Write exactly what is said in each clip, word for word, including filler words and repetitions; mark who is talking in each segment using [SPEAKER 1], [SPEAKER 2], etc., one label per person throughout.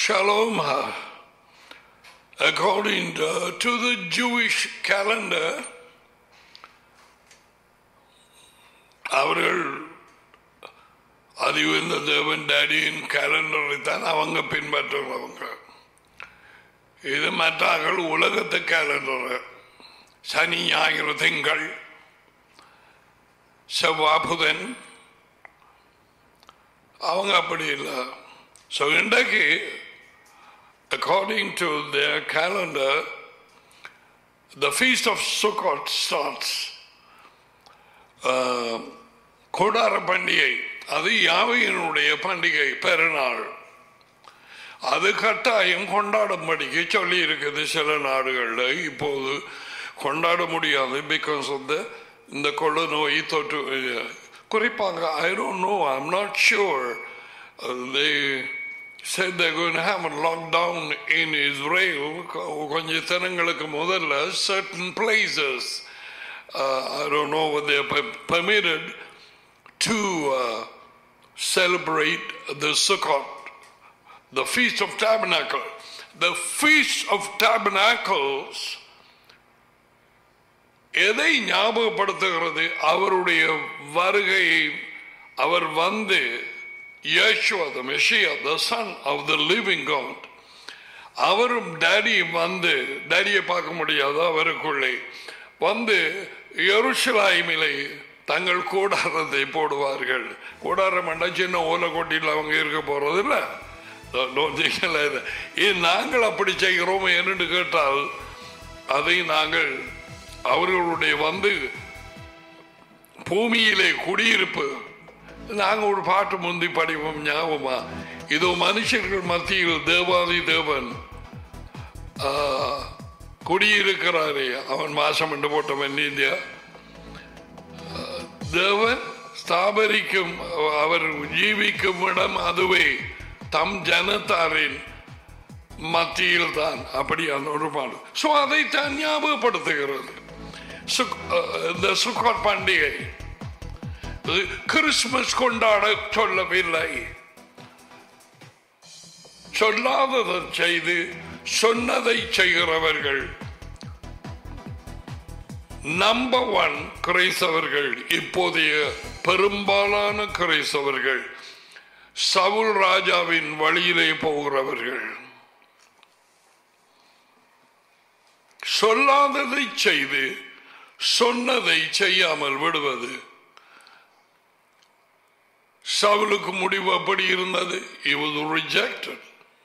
[SPEAKER 1] Shalom. According to, to the Jewish calendar, அவர்கள் அறிவு இந்த தேவன் டேடியின் கேலண்டரை தான் அவங்க பின்பற்றுறவங்க. இது மற்றார்கள் உலகத்து கேலண்டர், சனி ஞாயிறு திங்கள் செவ்வாய் புதன், அவங்க அப்படி இல்லை. ஸோ இன்றைக்கு according to their calendar, the feast of Sukkot starts. கோடார பண்டிகை, அது யாவையினுடைய பண்டிகை, பெருநாள். அது கட்டாயம் கொண்டாடும்படிக்கு சொல்லி இருக்குது. சில நாடுகளில் இப்போது கொண்டாட முடியாது, பிகாஸ் ஆஃப் த இந்த கொள்ளு நோய் தொற்று. குறிப்பாங்க, I don't know, I am not sure. they said they're going to have a lockdown in Israel கொஞ்சம் தினங்களுக்கு முதல்ல certain places. uh, I don't know what they are permitted to uh, celebrate the Sukkot, the Feast of Tabernacle. The Feast of Tabernacles எதை ஞாபகப்படுத்துகிறது? அவருடைய வருகையை. அவர் வந்து Yeshua, the Messiah, the Son of the Living God, அவரும் daddy வந்து, டேடியை பார்க்க முடியாது, அவருக்குள்ளே வந்து எருசலேமிலே தங்கள் கூடாரத்தை போடுவார்கள். கூடாரம் என்ற சின்ன ஓலைக்கோட்டில் அவங்க இருக்க போறது இல்லை. நாங்கள் அப்படி செய்கிறோம் என்று கேட்டால், அதை நாங்கள் அவர்களுடைய வந்து பூமியிலே குடியிருப்பு. நாங்கள் ஒரு பாட்டு முந்தி படிப்போம், ஞாபகமா? இதோ மனுஷர்கள் மத்தியில் தேவாதி தேவன் குடியிருக்கிறாரே, அவன் மாசம் என்று போட்டவன் இந்தியா. தேவன் ஸ்தாபரிக்கும், அவர் ஜீவிக்கும் இடம் அதுவே, தம் ஜனத்தாரின் மத்தியில் தான். அப்படியான ஒரு பாடு. ஸோ அதைத்தான் ஞாபகப்படுத்துகிறது இந்த சுக்கோட் பண்டிகை. கிறிஸ்துமஸ் கொண்டாட சொல்லவில்லை. சொல்லாததை செய்து சொன்னதை செய்கிறவர்கள் நம்பர் ஒன் கிறிஸ்தவர்கள். இப்போதைய பெரும்பாலான கிறிஸ்தவர்கள் சவுல் ராஜாவின் வழியிலே போகிறவர்கள். சொல்லாததை செய்து சொன்னதை செய்யாமல் விடுவது. சவுலுக்கு முடிவு அப்படி இருந்தது. He was rejected.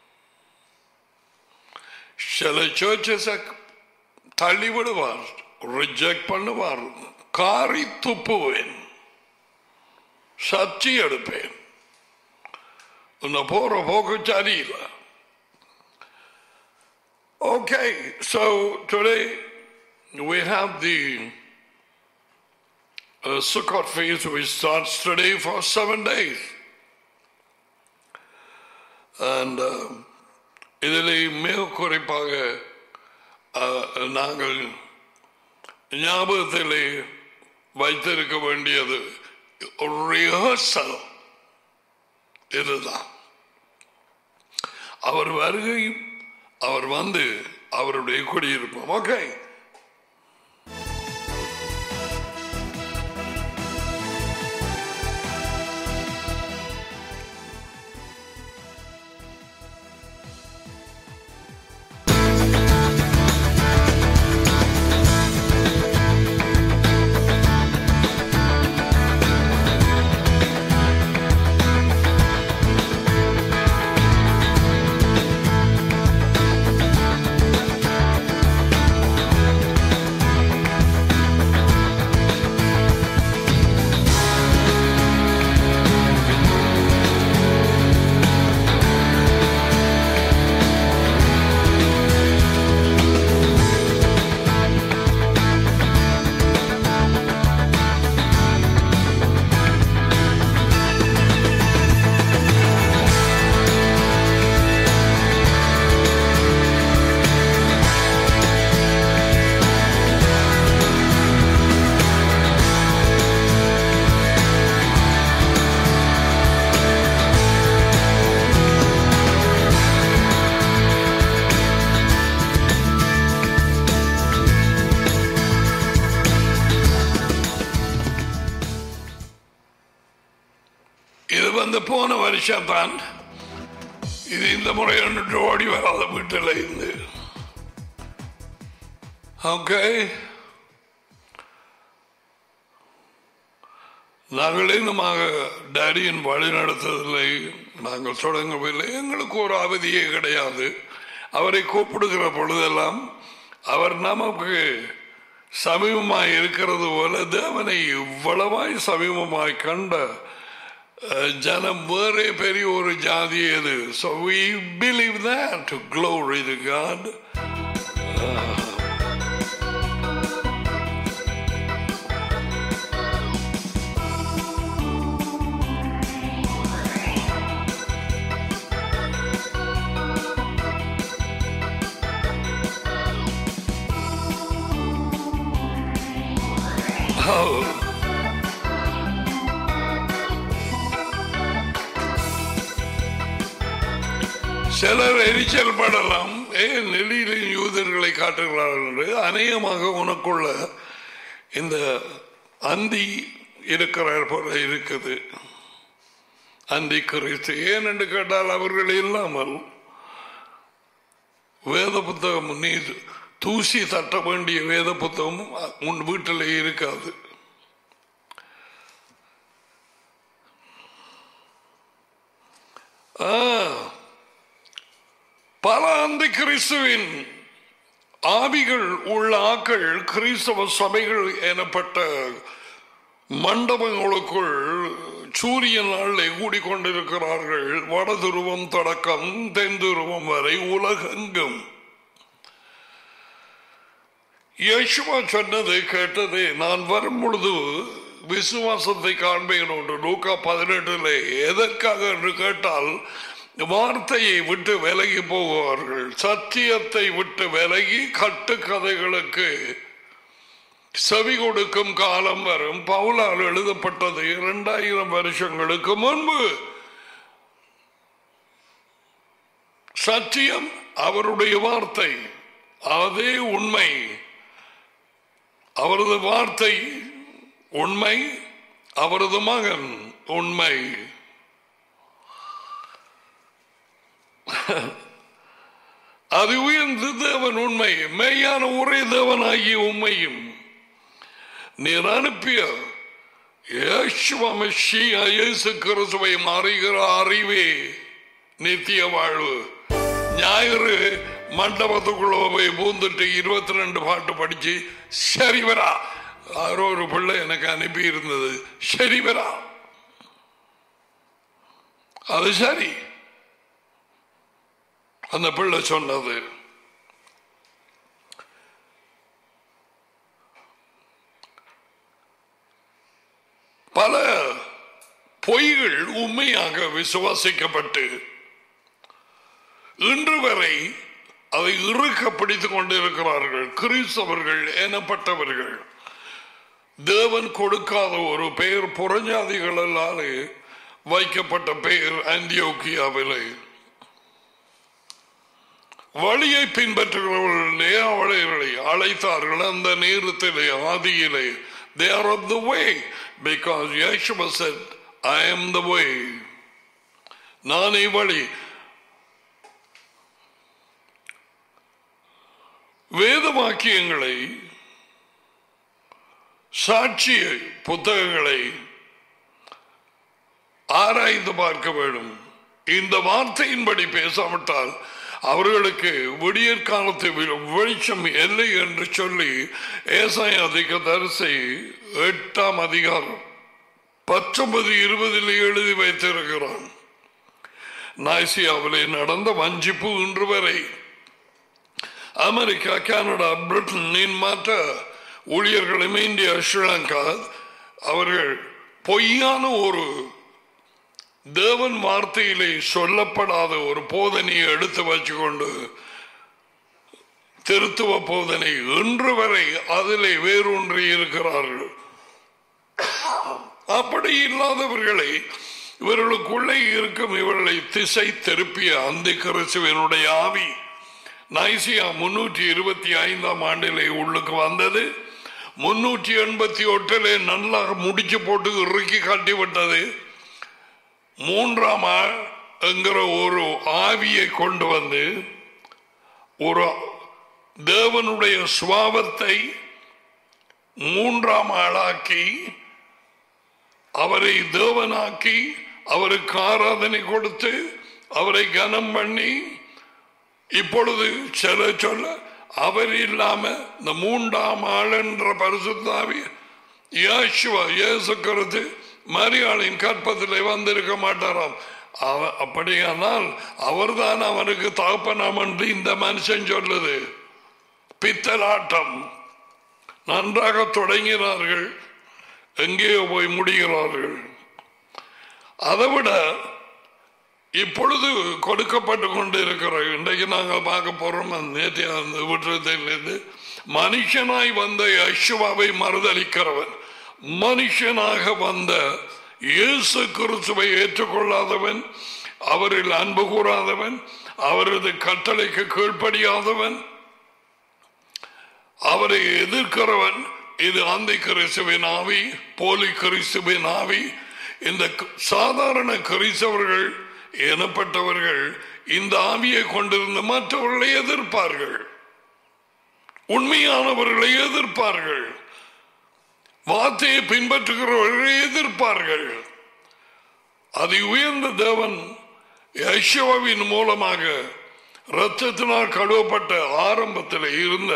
[SPEAKER 1] சில சர்ச்சஸை தள்ளி விடுவார், ரிஜெக்ட் பண்ணுவார். காரி துப்புவேன், சச்சி எடுப்பேன், இந்த போற போக்கு சரியில்லை. Okay, so today we have the Uh, Sukkot feast, which starts today for seven days. And இதிலே மிக குறிப்பாக நாங்கள் ஞாபகத்திலே வைத்திருக்க வேண்டியது ரிஹர்சல். இதுதான் அவர் வருகையும், அவர் வந்து அவருடைய குடியிருப்போம். ஓகே, வருஷம் தான் இது. இந்த முறை ஒன்று ஓடி வராத வீட்டில் இருந்து. ஓகே, நாங்கள் இன்னுமாக டேடியின் வழி நடத்ததில்லை, நாங்கள் தொடங்கவில்லை. எங்களுக்கு ஒரு அவதியே கிடையாது. அவரை கூப்பிடுகிற பொழுதெல்லாம் அவர் நமக்கு சமீபமாய் இருக்கிறது போல தேவனை இவ்வளவாய் சமீபமாய் கண்ட ஜனம் வேறே பெரிய ஒரு ஜாதி அது. So we believe that, to glory to God. சிலர் எரிச்சல் படலாம், ஏன் நெல்லியிலும் யூதர்களை காட்டுகிறார்கள் என்று. அநேகமாக உனக்குள்ள இந்த அந்தி இருக்கிறார் போல இருக்குது, அந்தி கிறிஸ்து. ஏன் என்று கேட்டால் அவர்கள் இல்லாமல் வேத புத்தகம், நீ தூசி தட்ட வேண்டிய வேத புத்தகம் உன் வீட்டிலே இருக்காது. பல அந்த கிறிஸ்துவின் ஆவிகள் உள்ள ஆக்கள் கிறிஸ்தவ சபைகள் எனப்பட்ட மண்டபங்களுக்குள் சூரிய நாளில் கூடிக்கொண்டிருக்கிறார்கள். வடதுருவம் தொடக்கம் தென் துருவம் வரை உலகெங்கும். யேசுவா சொன்னது கேட்டது, நான் வரும் பொழுது விசுவாசத்தை காண்பேன் என்று லூக்கா பதினெட்டுல. எதற்காக என்று கேட்டால், வார்த்தையை விட்டு விலகி போவார்கள், சத்தியத்தை விட்டு விலகி கட்டுக்கதைகளுக்கு செவி கொடுக்கும் காலம் வரும். பவுலால் எழுதப்பட்டது இரண்டாயிரம் வருஷங்களுக்கு முன்பு. சத்தியம் அவருடைய வார்த்தை, அதே உண்மை. அவரது வார்த்தை உண்மை, அவரது மகன் உண்மை. அது உயர்ந்த தேவன் உண்மை, மெய்யான ஒரே தேவனாகிய உண்மையும் நீர் அனுப்பிய இயேசு கிறிஸ்துவை அறிகிற அறிவே நித்திய வாழ்வு. ஞாயிறு மண்டபத்துக்குள்ள போய் பூந்துட்டு இருபத்தி ரெண்டு பாட்டு படிச்சு சரிவரா, யாரோ ஒரு பிள்ளை எனக்கு அனுப்பி இருந்தது, சரிவரா, அது சரி. அந்த பிள்ளை சொன்னது பல பொய்கள் உண்மையாக விசுவாசிக்கப்பட்டு இன்று வரை அதை இறுக்க பிடித்துக் கொண்டிருக்கிறார்கள். கிறிஸ்தவர்கள் எனப்பட்டவர்கள் தேவன் கொடுக்காத ஒரு பெயர், புறஞ்சாதிகளாலே வைக்கப்பட்ட பெயர் அந்தியோக்கியாவிலே. வழியை பின்பற்றுகிறவர்களே அவளை அழைத்தார்கள் அந்த நேரத்திலே, ஆதியிலே. They are of the way because Yeshua said, I am the way. நானே வழி. வேத வாக்கியங்களை, சாட்சிய புத்தகங்களை ஆராய்ந்து பார்க்க வேண்டும். இந்த வார்த்தையின்படி பேசாவிட்டால் அவர்களுக்கு விடியற் காலத்து வெளிச்சம் இல்லை என்று சொல்லி ஏசாயா தீர்க்கதரிசி எட்டாம் அதிகாரம் பத்தொன்பது இருபதில் எழுதி வைத்திருக்கிறான். நாய்சியாவிலே நடந்த வஞ்சிப்பு இன்று வரை அமெரிக்கா, கனடா, பிரிட்டனின் மற்ற ஊழியர்களும், இந்தியா, ஸ்ரீலங்கா, அவர்கள் பொய்யான ஒரு தேவன் வார்த்தையிலே சொல்லப்படாத ஒரு போதனையை எடுத்து வச்சுக்கொண்டு திருத்துவ போதனை இன்று வரை அதிலே வேரூன்றி இருக்கிறார்கள். அப்படி இல்லாதவர்களை, இவர்களுக்குள்ளே இருக்கும் இவர்களை திசை திருப்பிய அந்த கிறிஸ்துவினுடைய ஆவி நைசியா முன்னூற்றி இருபத்தி ஐந்தாம் ஆண்டிலே உள்ளுக்கு வந்தது. முன்னூற்றி எண்பத்தி ஒட்டிலே நல்லா முடிச்சு போட்டு இறுக்கி காட்டிவிட்டது. மூன்றாம் ஆள் என்கிற ஒரு ஆவியை கொண்டு வந்து ஒரு தேவனுடைய சுபாவத்தை மூன்றாம் ஆளாக்கி அவரை தேவனாக்கி அவருக்கு ஆராதனை கொடுத்து அவரை கனம் பண்ணி இப்பொழுது சில சொல்ல அவர் இல்லாம இந்த மூன்றாம் ஆள் என்ற பரிசுத்தாவி யேசுவா இயேசு கிறிஸ்து மரியாளின் கற்பத்திலே வந்திருக்க மாட்டாராம். அப்படியானால் அவர்தான் அவனுக்கு தகப்பனாம் என்று இந்த மனுஷன் சொல்லுது. பித்தலாட்டம். நன்றாக தொடங்கினார்கள், எங்கேயோ போய் முடிகிறார்கள். அதைவிட இப்பொழுது கொடுக்கப்பட்டு கொண்டு இருக்கிற இன்றைக்கு நாங்கள் பார்க்க போறோம் நேற்று அந்த விட்டுறதிலிருந்து மனுஷனாய் வந்த யேசுவாவை மறுதலிக்கிறவன், மனுஷனாக வந்த இயேசு கிறிஸ்துவை ஏற்றுக்கொள்ளாதவன், அவரில் அன்பு கூறாதவன், அவரது கட்டளைக்கு கீழ்ப்படியாதவன், அவரை எதிர்க்கிறவன். இது ஆந்தி கிறிஸ்துவின் ஆவி, போலி கிறிஸ்துவின் ஆவி. இந்த சாதாரண கிறிஸ்தவர்கள் எனப்பட்டவர்கள் இந்த ஆவியை கொண்டிருந்த மற்றவர்களை எதிர்ப்பார்கள், உண்மையானவர்களை எதிர்ப்பார்கள், வார்த்தையை பின்பற்றுகிறவர்களை எதிர்ப்பார்கள். அது உயர்ந்த தேவன் யெகோவாவின் மூலமாக இரத்தத்தினால் கழுவப்பட்ட ஆரம்பத்தில் இருந்த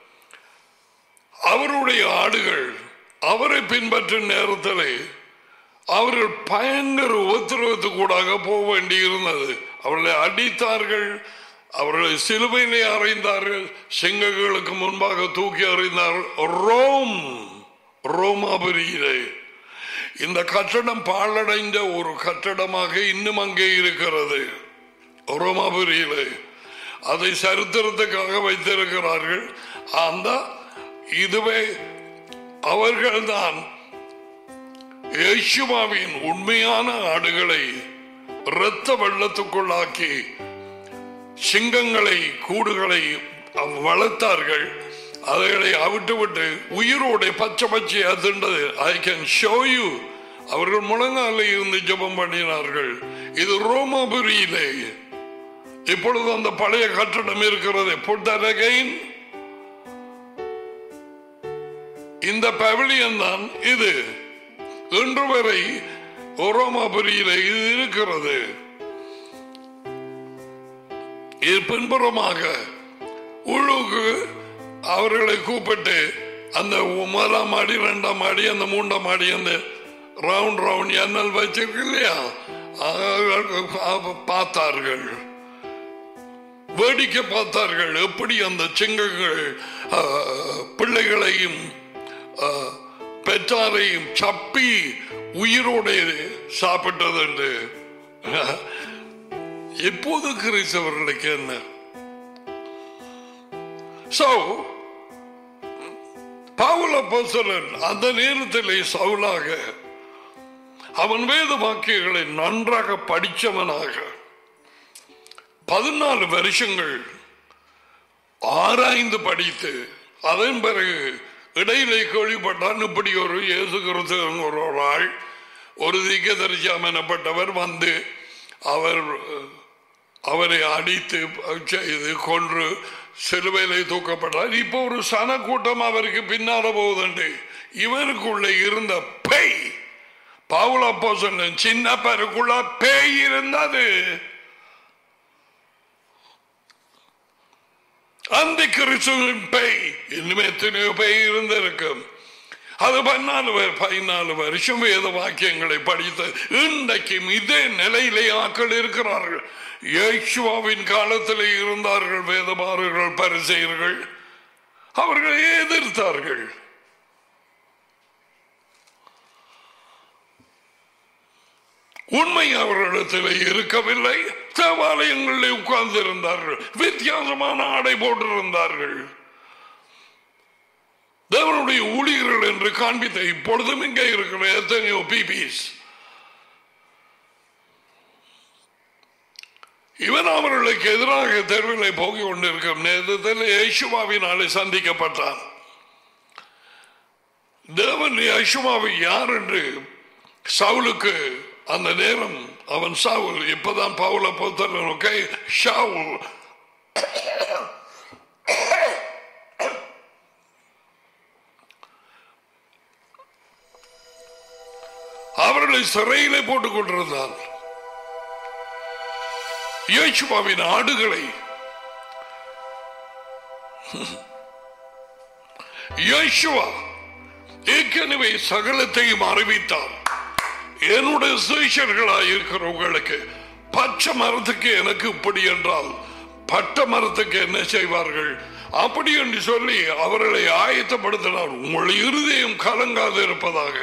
[SPEAKER 1] அவருடைய ஆடுகள் அவரை பின்பற்றும் நேரத்தில் அவர்கள் பயங்கர உபத்திரவத்துக்கூடாக போக வேண்டி இருந்தது. அவர்களை அடித்தார்கள், அவர்களை சிலுவையிலே அறைந்தார்கள், சிங்கங்களுக்கு முன்பாக தூக்கி அறிந்தார்கள். ரோம் ரோமாபுரியிலே இந்த கட்டடம் பாழடைந்த ஒரு கட்டடமாக இன்னும் அங்கே இருக்கிறது. ரோமாபுரியிலே அதை சரித்திரத்துக்காக வைத்திருக்கிறார்கள். அந்த இதுவே அவர்கள்தான் யேசுவாவின் உண்மையான ஆடுகளை இரத்த வெள்ளத்துக்குள்ளாக்கி சிங்கங்களை கூடுகளை வளர்த்தார்கள். அவைகளை அவிட்டு விட்டு உயிரோட பச்சை பச்சையா திண்டது. I can show you. அவர்கள் முழங்கால இருந்து ஜெபம் பண்ணினார்கள். இது ரோமாபுரியிலே. இப்பொழுது அந்த பழைய கட்டடம் இருக்கிறது. Put that again. இந்த பவிலியன் தான் இது. இன்று வரை ரோமாபுரியிலே இது இருக்கிறது. இது பின்புறமாக உள்ளுக்கு அவர்களை கூப்பிட்டு அந்த முதலாம் மாடி இரண்டாம் மாடி அந்த மூன்றாம் மாடி அந்த ரவுண்ட் ரவுண்ட் எண்ணல் வச்சிருக்கு இல்லையா, பார்த்தார்கள், வேடிக்கை பார்த்தார்கள். எப்படி அந்த சிங்கங்கள் பிள்ளைகளையும் பெற்றாரையும் சப்பி உயிரோட சாப்பிட்டது என்று. எப்போது கிறிஸ்தவர்களுக்கு என்ன? சோ பவுல் அப்போஸ்தலன் அந்த நேரத்தில் சவுலாக அவன் வேத வாக்கியங்களை நன்றாக படித்தவனாக பதினாலு வருஷங்கள் ஆராய்ந்து படித்து அதன் பிறகு இடையிலே கேள்விப்பட்டான் இப்படி ஒரு இயேசு கிறிஸ்து ஒரு ஆள் ஒரு தீர்க்கதரிசியாம் எனப்பட்டவர் வந்து அவர் அவரை அடித்து செய்து கொன்று சிலுவையிலே தூக்கப்பட்டார். இப்போ ஒரு சன கூட்டம் அவருக்கு பின்னால போகுதுண்டு. இவருக்குள்ள இருந்த பேய், பவுல் அப்போஸ்தலன் சின்ன பேருக்குள்ள பேய் இருந்தது. அந்த கிறிஸ்துவின் பேய் இன்னும் எத்தனையோ பேய் இருந்திருக்கும். அது பதினாலு பதினாலு வருஷம் வேத வாக்கியங்களை படித்து இன்றைக்கும் இதே நிலையிலே ஆக்கள் இருக்கிறார்கள். யேசுவாவின் காலத்தில் இருந்தார்கள் வேதபாரகர்கள், பரிசேயர்கள். அவர்களை எதிர்த்தார்கள். உண்மை அவர்களிடத்தில் இருக்கவில்லை. தேவாலயங்களில் உட்கார்ந்து இருந்தார்கள், வித்தியாசமான ஆடை போட்டிருந்தார்கள். தேவனுடைய ஊழியர்கள் என்று காண்பித்த இப்பொழுதும் இங்கே இருக்கிற எத்தனையோ பிபிஸ் இவன் அவர்களுக்கு எதிராக தெருவில் போகிக் கொண்டிருக்கும் நேரத்தில் யேசுவாவினாலே சந்திக்கப்பட்டான். தேவன் யேசுவாவை யார் என்று சவுலுக்கு அந்த நேரம் அவன் ஷவுல். இப்பதான் பவுல போத்தல் ஓகே ஷவுல். அவர்களை சிறையிலே போட்டுக் கொண்டிருந்தார். யோசுவாவின் ஆடுகளை யோசுவா ஏற்கனவே சகலத்தையும் அறிவித்தார். என்னுடைய சீஷர்களாக இருக்கிறவங்களுக்கு பச்சை மரத்துக்கு எனக்கு இப்படி என்றால் பட்ட மரத்துக்கு என்ன செய்வார்கள் அப்படி என்று சொல்லி அவர்களை ஆயத்தப்படுத்தினார். உங்கள் இருதயம் கலங்காது இருப்பதாக,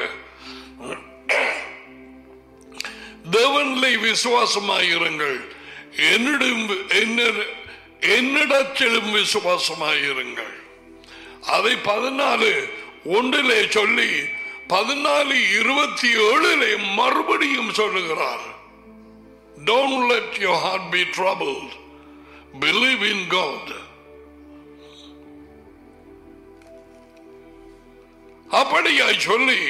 [SPEAKER 1] தேவனிலே விசுவாசமாயிருங்கள், என்னிடம் என்னிடத்திலும் விசுவாசமாயிருங்கள். அதை பதினாலு ஒன்றிலே சொல்லி பதினாலு இருபத்தி ஏழிலே மறுபடியும் சொல்லுகிறார். Don't let your heart be troubled. Believe in God. அப்படியாய் சொல்லி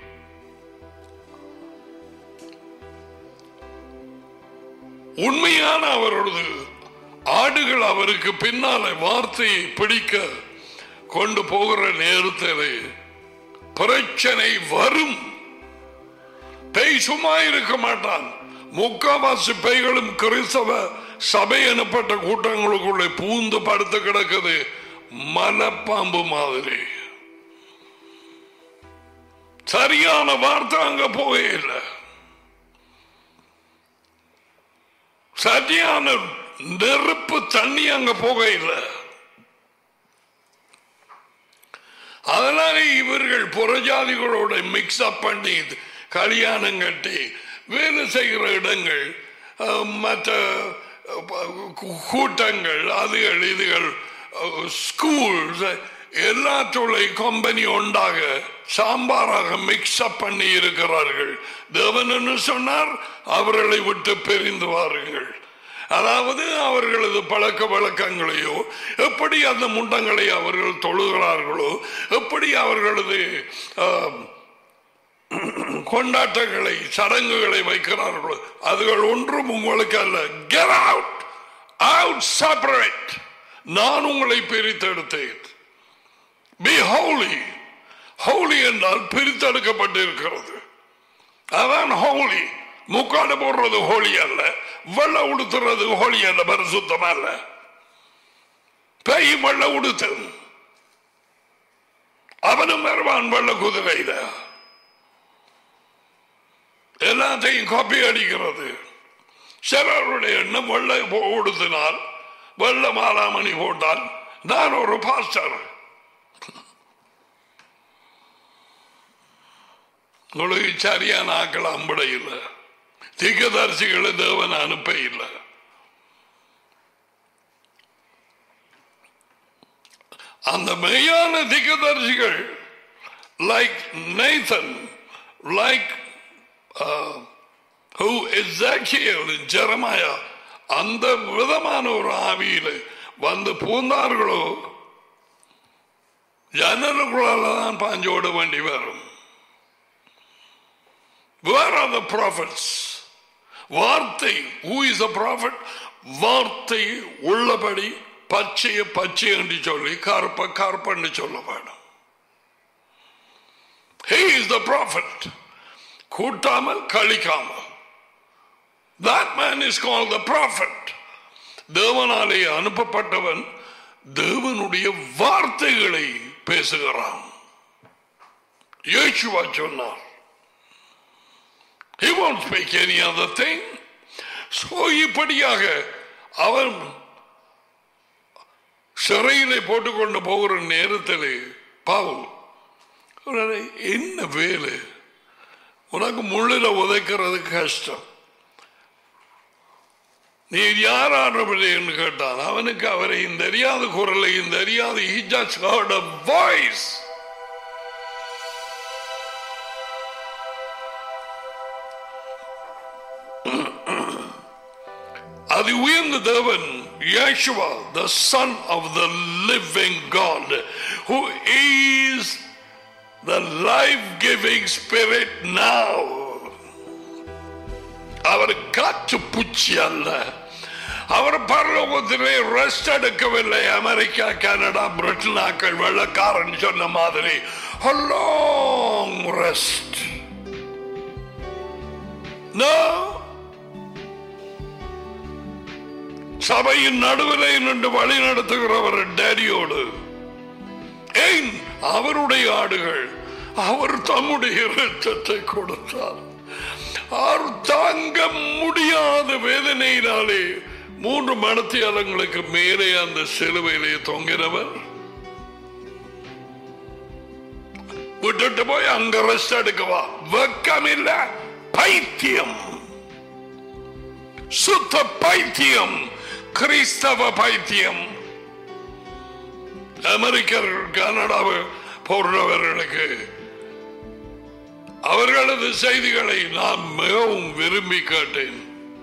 [SPEAKER 1] உண்மையான அவரது ஆடுகள் அவருக்கு பின்னாலே வார்த்தையை பிடிக்க கொண்டு போகிற நேரத்தில் பிரச்சனை வரும். பேய் சும்மா இருக்க மாட்டான். முக்காவாசி பேய்களும் கிறிஸ்தவ சபை எனப்பட்ட கூட்டங்களுக்குள்ளே பூந்து படுத்து கிடக்குது மலைப்பாம்பு மாதிரி. சரியான வார்த்தை அங்க போகவே இல்லை. சரியான நெருப்பு தண்ணி அங்க போக இல்லை. அதனால இவர்கள் புறஜாதிகளோட மிக்ஸ் அப் பண்ணி கல்யாணம் கட்டி வேலை செய்கிற இடங்கள், மற்ற கூட்டங்கள், அதுகள் இதுகள், ஸ்கூல்ஸ் எல்லாத்துடைய கம்பெனி உண்டாக சாம்பாராக மிக்ஸ் அப் பண்ணி இருக்கிறார்கள். தேவன் என்ன சொன்னார்? அவர்களை விட்டு பிரிந்து வாருங்கள். அதாவது அவர்களது பழக்க வழக்கங்களையோ எப்படி அந்த முண்டங்களை அவர்கள் தொழுகிறார்களோ எப்படி அவர்களது கொண்டாட்டங்களை சடங்குகளை வைக்கிறார்களோ அதுகள் ஒன்றும் உங்களுக்கு அல்ல. Get out, out, separate. நான் உங்களை பிரித்தெடுத்தேன். Be holy. Holy என்றால் பிரித்தெடுக்கப்பட்டிருக்கிறது. அதான் holy. முக்காடு போடுறது ஹோலி அல்ல, வெள்ள உடுத்துறது ஹோலி அல்ல, பரிசுத்தம் அல்ல. பேய் வெள்ள உடுத்து, அவனும் வருவான் வெள்ள குதிரையில. எல்லாத்தையும் காப்பி அடிக்கிறது. சிலருடைய எண்ணம் வெள்ள உடுத்தினால், வெள்ள மாலாமணி போட்டால் நான் ஒரு பாஸ்டர். உங்களுக்கு சரியான ஆக்கள் அம்பட இல்லை. தீர்க்கதரிசிகளை தேவன் அனுப்ப இல்லை. அந்த மெய்யான தீர்க்கதரிசிகள் லைக் நேதன், லைக் ஜெரமாயா, அந்த விதமான ஒரு ஆவியில வந்து பூந்தார்களோ ஜன்னலுக்குள்ளால்தான் பாஞ்சோட வேண்டி வரும். Where are the prophets? வார்த்தை. Who is a prophet? வார்த்தை உள்ளபடி பச்சைய பச்சை என்று சொல்லி கருப்ப கருப்பன்னு சொல்ல வேணும். He is the prophet. கூட்டாமல் கழிக்காமல். That man is called the prophet. தேவனாலே அனுப்பப்பட்டவன் தேவனுடைய வார்த்தைகளை பேசுகிறான். யோசுவா சொன்னார். He won't speak any other thing. So இப்படியாக அவன் சிறையிலே போட்டுக்கொண்டு போகிற நேரத்தில் பவுல் என்ன வேலை, உனக்கு முள்ளில உதைக்கிறது கஷ்டம், நீ யாரானு கேட்டான். அவனுக்கு அவரையும் தெரியாத குரலையும் தெரியாது. He just heard a voice. அது உயர்ந்த தேவன் Yeshua, the Son of the living God, who is the life-giving Spirit now. அவர் காற்று பூச்சி அல்ல. அவர் பரலோகத்திலே ரெஸ்ட் எடுக்கவில்லை. அமெரிக்கா, கனடா, பிரிட்டனாக்கள் வெள்ளக்காரன் சொன்ன மாதிரி long rest. No. சபையின் நடுவிலே நின்று வழி நடத்துகிறவர் டேடியோடு. ஏன்? அவருடைய ஆடுகள். அவர் தம்முடைய இரத்தத்தை கொடுத்தார். அவர் தாங்க முடியாத வேதனையினாலே மூன்று மணத்தியாலங்களுக்கு மேலே அந்த சிலுவையிலே தொங்கினவர் விட்டுட்டு போய் அங்க ரெஸ்ட் எடுக்கவா? வெக்கம் இல்ல, பைத்தியம், சுத்த பைத்தியம், கிறிஸ்தவ பைத்தியம். அமெரிக்கர்கள், கனடாவை போன்றவர்களுக்கு அவர்களது செய்திகளை நான் மிகவும் விரும்பி கேட்டேன்.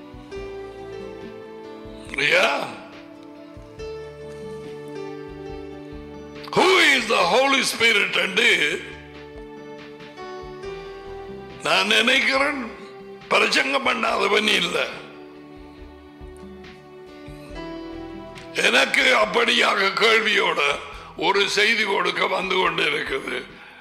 [SPEAKER 1] Who is the Holy Spirit? என்று நான் நினைக்கிறேன். பிரசங்கம் பண்ணாதவன் இல்லை. எனக்கு அப்படியாக கேள்வியோட ஒரு செய்தி கொடுக்க வந்து கொண்டு இருக்குது.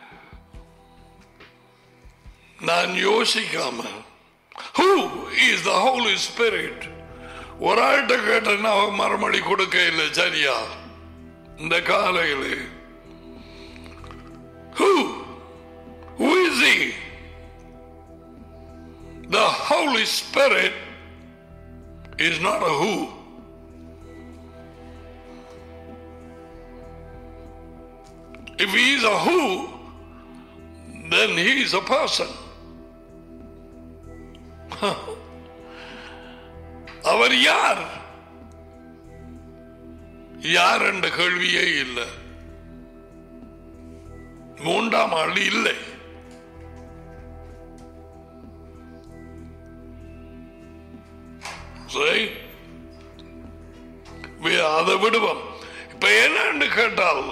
[SPEAKER 1] நான் யோசிக்காம Who is the Holy Spirit? ஒரு ஆள்கிட்ட கேட்டேன்னா மறுமொழி கொடுக்க இல்லை. சரியா? இந்த காலையில் Who? Who is he? The Holy Spirit is not a who. If he is a who, then he is a person. அவர் யார்? யார் என்ற கேள்வியே இல்லை. மூன்றாம் ஆள் இல்லை. சரி, அதை விடுவோம். இப்ப என்னன்னு கேட்டால்,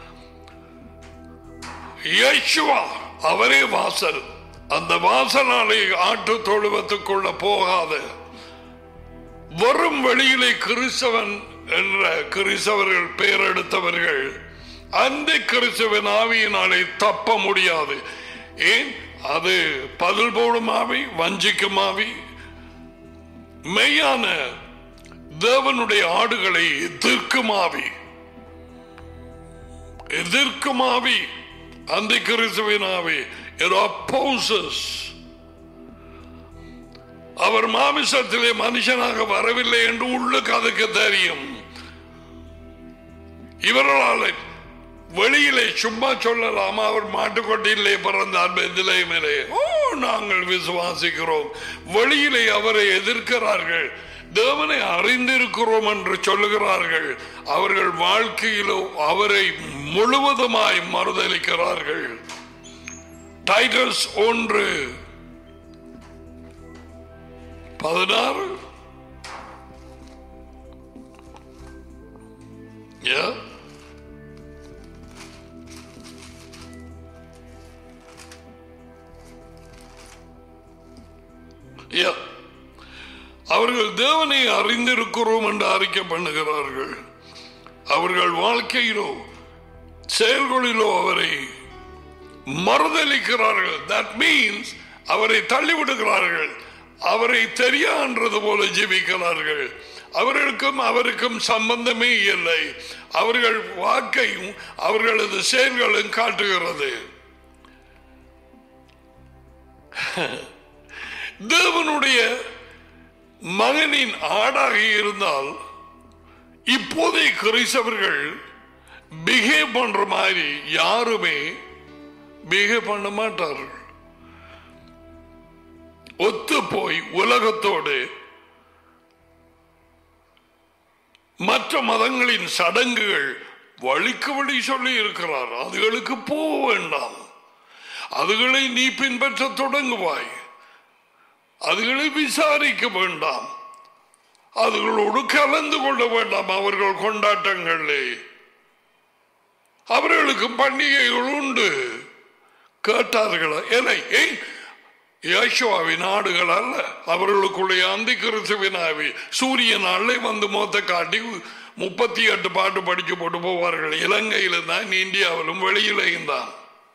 [SPEAKER 1] யேசுவா அவரே வாசல். அந்த வாசலாலே ஆட்டு தொழுவத்துக்குள்ள போகாத வரும் வழியிலே கிறிஸ்தவன் என்ற கிறிஸ்தவர்கள் பெயரெடுத்தவர்கள் அந்த கிறிஸ்தவன் ஆவியினாலே தப்ப முடியாது. ஏன்? அது பதில் போடும் ஆவி, வஞ்சிக்கும் ஆவி. மெய்யான தேவனுடைய ஆடுகளை எதிர்க்கும் ஆவி, எதிர்க்கும் ஆவி அந்த கிறிஸ்துவின் ஆவி. It opposes. அவர் மாமிசத்திலே மனுஷனாக வரவில்லை என்று உள்ளுக்கு அதுக்கு தெரியும். இவர்களால் வெளியிலே சும்மா சொல்லலாமா? அவர் மாட்டுக்கொட்டிலே பிறந்தார் பெத்லகேமிலே. ஓ, நாங்கள் விசுவாசிக்கிறோம். வெளியிலே அவரை எதிர்க்கிறார்கள். தேவனை அறிந்திருக்கிறோம் என்று சொல்லுகிறார்கள். அவர்கள் வாழ்க்கையிலோ அவரை முழுவதுமாய் மறுதலிக்கிறார்கள். டைட்டஸ் ஒன்று பதினாறு. அவர்கள் தேவனை அறிந்திருக்கிறோம் என்று அறிக்கை பண்ணுகிறார்கள். அவர்கள் வாழ்க்கையிலோ செயல்களிலோ அவரை மறுதலிக்கிறார்கள். That means அவரை தள்ளிவிடுகிறார்கள். அவரை தெரியான்றது போல ஜீவிக்கிறார்கள். அவர்களுக்கும் அவருக்கும் சம்பந்தமே இல்லை. அவர்கள் வாக்கையும் அவர்களது செயல்களும் காட்டுகிறது. தேவனுடைய மகனின் ஆடாக இருந்தால் இப்போதைய கிறிஸ்தவர்கள் பிஹேவ் பண்ற மாதிரி யாருமே பிஹேவ் பண்ண மாட்டார்கள். ஒத்து போய் உலகத்தோடு மற்ற மதங்களின் சடங்குகள் வழிக்கு வழி சொல்லி இருக்கிறார். அதுகளுக்கு போக வேண்டாம். அதுகளை நீ பின்பற்ற தொடங்குவாய். அதுகளை விசாரிக்க வேண்டாம். அதுகளோடு கலந்து கொள்ள வேண்டாம். அவர்கள் கொண்டாட்டங்களே அவர்களுக்கு பண்டிகைகள் உண்டு. கேட்டார்களா? யோசுவாவின் ஆடுகள் அல்ல, அவர்களுக்குள்ளே அந்தி கிறிஸ்துவின் ஆவி சூரிய நாளை வந்து மொத்த காட்டி முப்பத்தி எட்டு பாட்டு படிச்சு போட்டு போவார்கள். இலங்கையிலும் தான், இந்தியாவிலும் வெளியிலையும் தான்.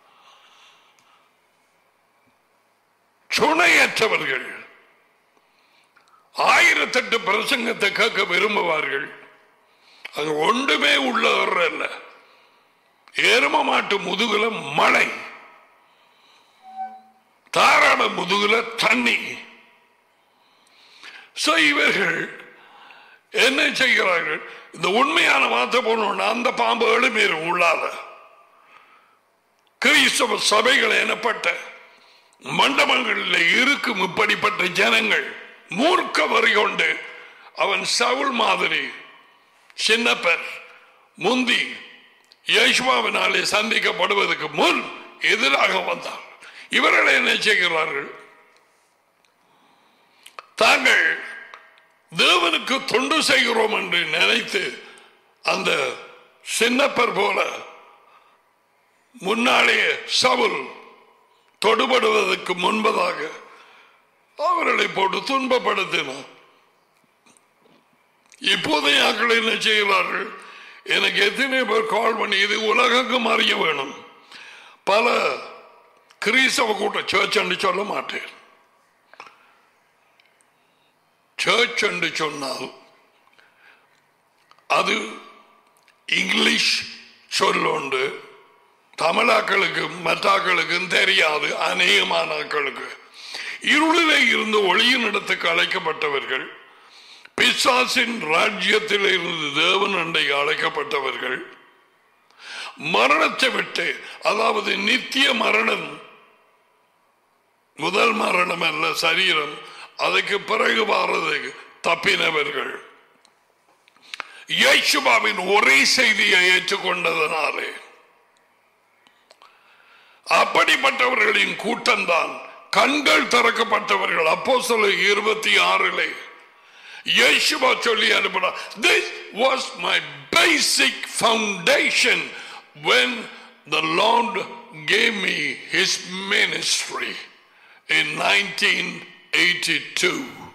[SPEAKER 1] துணையற்றவர்கள் ஆயிரத்தெட்டு பிரசங்கத்தை கேட்க விரும்புவார்கள். அது ஒன்றுமே உள்ளவர் அல்ல. ஏறும மாட்டு முதுகுல மழை, தாராள முதுகுல தண்ணி. இவர்கள் என்ன செய்கிறார்கள்? இந்த உண்மையான வார்த்தை போனோம்னா அந்த பாம்பு எழுமீறும் உள்ளாத கிறிஸ்தவ சபைகள் எனப்பட்ட மண்டபங்களில் இருக்கும் இப்படிப்பட்ட ஜனங்கள் மூர்க்க வரி கொண்டு அவன் சவுல் மாதிரி சின்னப்பர் முந்தி யேசுவாவினாலே சந்திக்கப்படுவதற்கு முன் எதிராக வந்தார். இவர்கள் என்ன செய்கிறார்கள்? தாங்கள் தேவனுக்கு தொண்டு செய்கிறோம் என்று நினைத்து அந்த சின்னப்பர் போல முன்னாலே சவுல் தொடுபடுவதற்கு முன்பதாக அவர்களை போட்டு துன்பப்படுத்தினார். இப்போதைய ஆக்கள் என்ன செய்கிறார்கள்? எனக்கு எத்தனை பேர் கால் பண்ணி இது உலகம் அறிய வேணும். பல கிறிஸ்தவ கூட்டம் சர்ச் என்று சொல்ல மாட்டேன். சர்ச் என்று சொன்னால் அது இங்கிலீஷ் சொல்லொண்டு தமிழாக்களுக்கும் மற்றாக்களுக்கும் தெரியாது. அநேகமான ஆக்களுக்கு இருளிலே இருந்து ஒளியின் இடத்துக்கு அழைக்கப்பட்டவர்கள், பிசாசின் ராஜ்யத்தில் இருந்து தேவன் அண்டைக்கு அழைக்கப்பட்டவர்கள், மரணத்தை விட்டு, அதாவது நித்திய மரணம், முதல் மரணம் அல்ல சரீரம், அதுக்கு பிறகு வாரது தப்பினவர்கள், இயேசுவின் ஒரே செய்தியை ஏற்றுக்கொண்டதனாலே அப்படிப்பட்டவர்களின் கூட்டம்தான் கண்கள் திறக்கப்பட்டவர்கள். அப்போஸ்தலர் இருபத்தி ஆறிலே இயேசுவா சொல்லி அனுப்பினார். This was my basic foundation when the Lord gave me his ministry in nineteen eighty-two.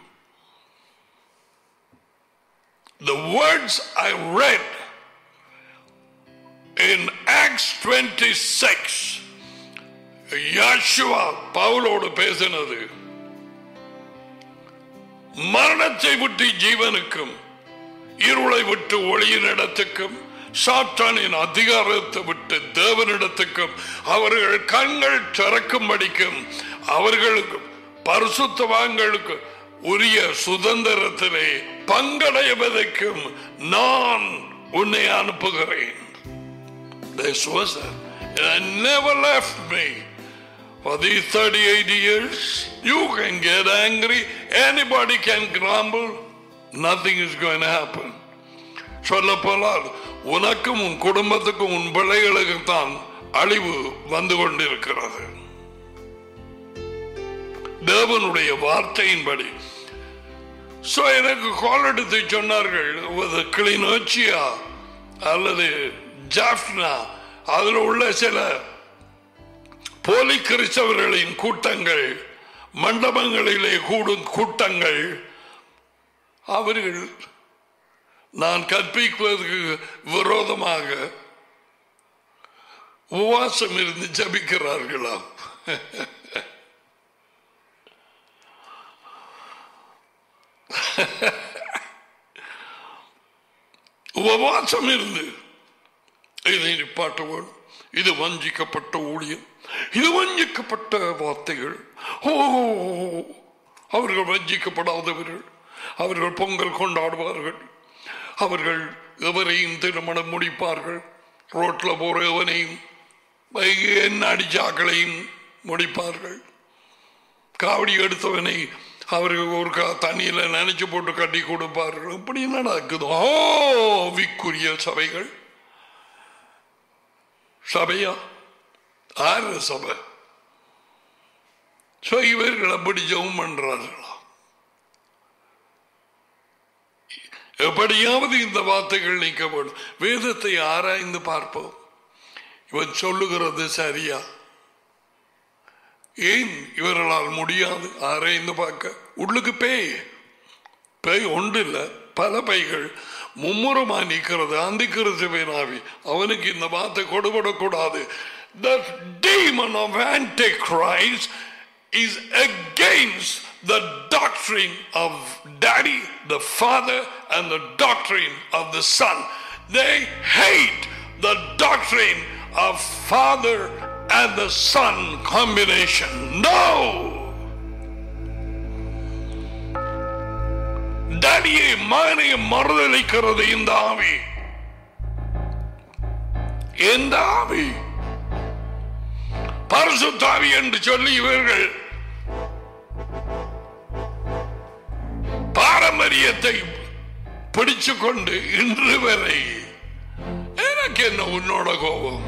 [SPEAKER 1] The words I read in Acts twenty-six, Yeshua பவுலோடு பேசினது, மரணத்தை விட்டு ஜீவனுக்கும், இருளை விட்டு ஒளியின் இடத்துக்கும், சாத்தானின் அதிகாரத்தை விட்டு தேவனிடத்துக்கும் அவர்கள் கண்கள் திறக்கும்படிக்கும், அவர்களுக்கு பரிசுத்தவான்களுக்கு உரிய சுதந்திரத்திலே பங்கடைவதற்கும் நான் உன்னை அனுப்புகிறேன். This was it. I never left me. For these thirty-eight years, you can get angry, anybody can grumble, nothing is going to happen. சொல்லப்போனால் உனக்கும் உன் குடும்பத்துக்கும் உன் பிள்ளைகளுக்கு தான் அழிவு வந்து கொண்டிருக்கிறது. தேவனுடைய வார்த்தையின்படி. சோ எனக்கு கால் எடுத்து சொன்னார்கள், கிளிநொச்சியா அல்லது ஜாஃப்னா, அதில் உள்ள சில போலி கிறிஸ்தவர்களின் கூட்டங்கள், மண்டபங்களிலே கூடும் கூட்டங்கள், அவர்கள் நான் கற்பிப்பதற்கு விரோதமாக உபவாசம் இருந்து ஜபிக்கிறார்களாம். உபவாசம் இருந்து இதை நிப்பாட்ட வேண்டும். இது வஞ்சிக்கப்பட்ட ஊழியம், இது வஞ்சிக்கப்பட்ட வார்த்தைகள். ஓ, அவர்கள் வஞ்சிக்கப்படாதவர்கள். அவர்கள் பொங்கல் கொண்டாடுவார்கள். அவர்கள் எவரையும் திருமணம் முடிப்பார்கள். ரோட்ல போற எவனையும் என்ன அடிச்சாக்களையும் முடிப்பார்கள். காவடி எடுத்தவனை அவர்கள் ஒரு தண்ணியில நினைச்சு போட்டு கட்டி கொடுப்பார்கள். இப்படி நடக்குது. ஓ, விக்குரிய சபைகள். சபையா? ஆறு சபை. இவர்கள் அப்படி ஜெபம் பண்றார்களா? எப்படியாவது இந்த வார்த்தைகள் நீக்கப்படும். வேதத்தை ஆராய்ந்து பார்ப்போம். இவன் சொல்லுகிறது சரியா? ஏன் இவர்களால் முடியாது? ஆராய்ந்து பார்க்க உள்ளுக்கு பேய் பேய் ஒன்று இல்ல, பல பைகள் மும்முரமா நிற்கிறது. அந்த கிறிஸ்துவினாவி அவனுக்கு இந்த வார்த்தை கொடுபடக்கூடாது. The demon of Antichrist is against the doctrine of Daddy, the Father, and the doctrine of the Son. They hate the doctrine of Father and the Son combination. No! Daddy மகனை மறுதலிக்கிறது இந்த ஆவி. இந்த ஆவி பரிசுத்தாவி என்று சொல்லி இவர்கள் பாரம்பரியத்தை பிடிச்சு கொண்டு இன்று வரை எனக்கு என்ன உன்னோட கோபம்?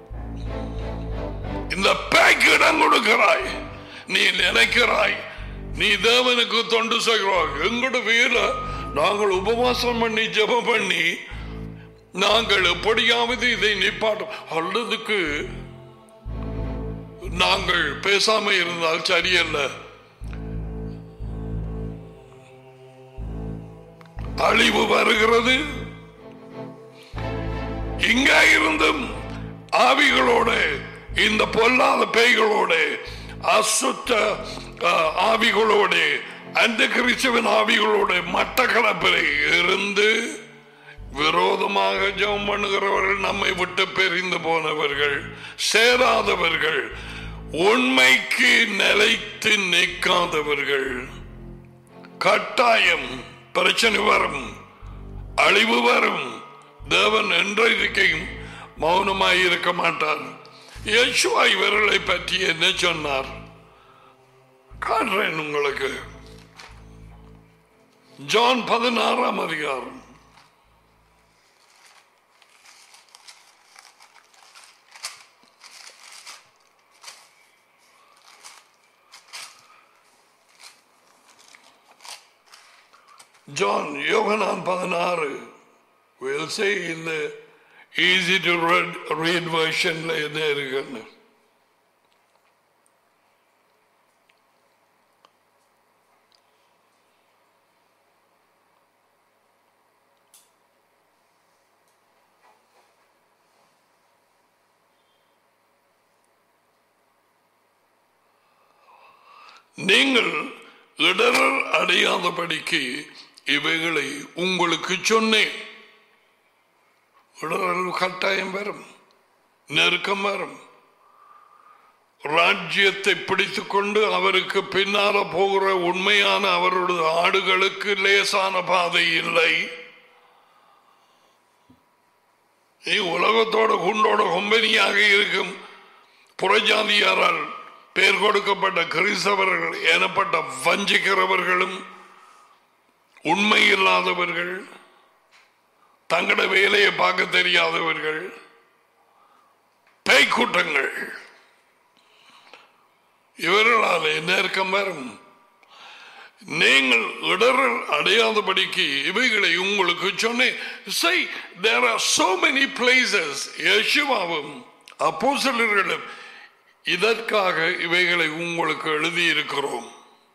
[SPEAKER 1] இந்த பேய்க்கு இடம் கொடுக்கிறாய். நீ நினைக்கிறாய் நீ தேவனுக்கு தொண்டு செய்கிறாய். எங்களோட வீர நாங்கள் உபவாசம் பண்ணி ஜெபம் பண்ணி நாங்கள் எப்படியாவது இதை நிப்பாட்டும் அல்லதுக்கு நாங்கள் பேசாம இருந்தால் சரியல்ல. அழிவு வருகிறது. இங்க இருந்தும் ஆவிகளோட இந்த பொல்லாத பேய்களோட அசுத்த ஆவிகளோட அந்த கிறிஸ்துவின் ஆவிகளோட மட்டக்களப்பில் இருந்து விரோதமாக ஜெபம் பண்ணுகிறவர்கள், நம்மை விட்டு பிரிந்து போனவர்கள், சேராதவர்கள், உண்மைக்கு நிலைத்து நிற்காதவர்கள், கட்டாயம் பிரச்சனை வரும், அழிவு வரும். தேவன் என்றைக்கும் மௌனமாய் இருக்க மாட்டார். யேசுவா இவர்களை பற்றி என்ன சொன்னார் காண்றேன் உங்களுக்கு. ஜான் பதினாறாம் அதிகாரம் John, யோகனான் பதினாறு. We'll say in the easy to read, read version என்ன இருக்குன்னு. நீங்கள் இடரல் அடையாதபடிக்கு இவைகளை உங்களுக்கு சொன்னேன். இடரல் கட்டாயம் வரும், நெருக்கம் வரும். ராஜ்யத்தை பிடித்துக் கொண்டு அவருக்கு பின்னால போகிற உண்மையான அவருடைய ஆடுகளுக்கு லேசான பாதை இல்லை. நீ உலகத்தோட குண்டோட கொம்பனியாக இருக்கும் புறஜாதியாரால் பெயர் கொடுக்கப்பட்ட கிறிஸ்தவர்கள் எனப்பட்ட வஞ்சிக்கிறவர்களும், உண்மை இல்லாதவர்கள், தங்களோட வேலையை பார்க்க தெரியாதவர்கள், பேய்க்கூட்டங்கள், இவர்களால் நெருக்கம் வரும். நீங்கள் இடரல் அடையாதபடிக்கு இவைகளை உங்களுக்கு சொன்னேன். say there are so many places. யேசுவாவும் அப்போஸ்தலர்களும் இதற்காக இவைகளை உங்களுக்கு எழுதி இருக்கிறோம்.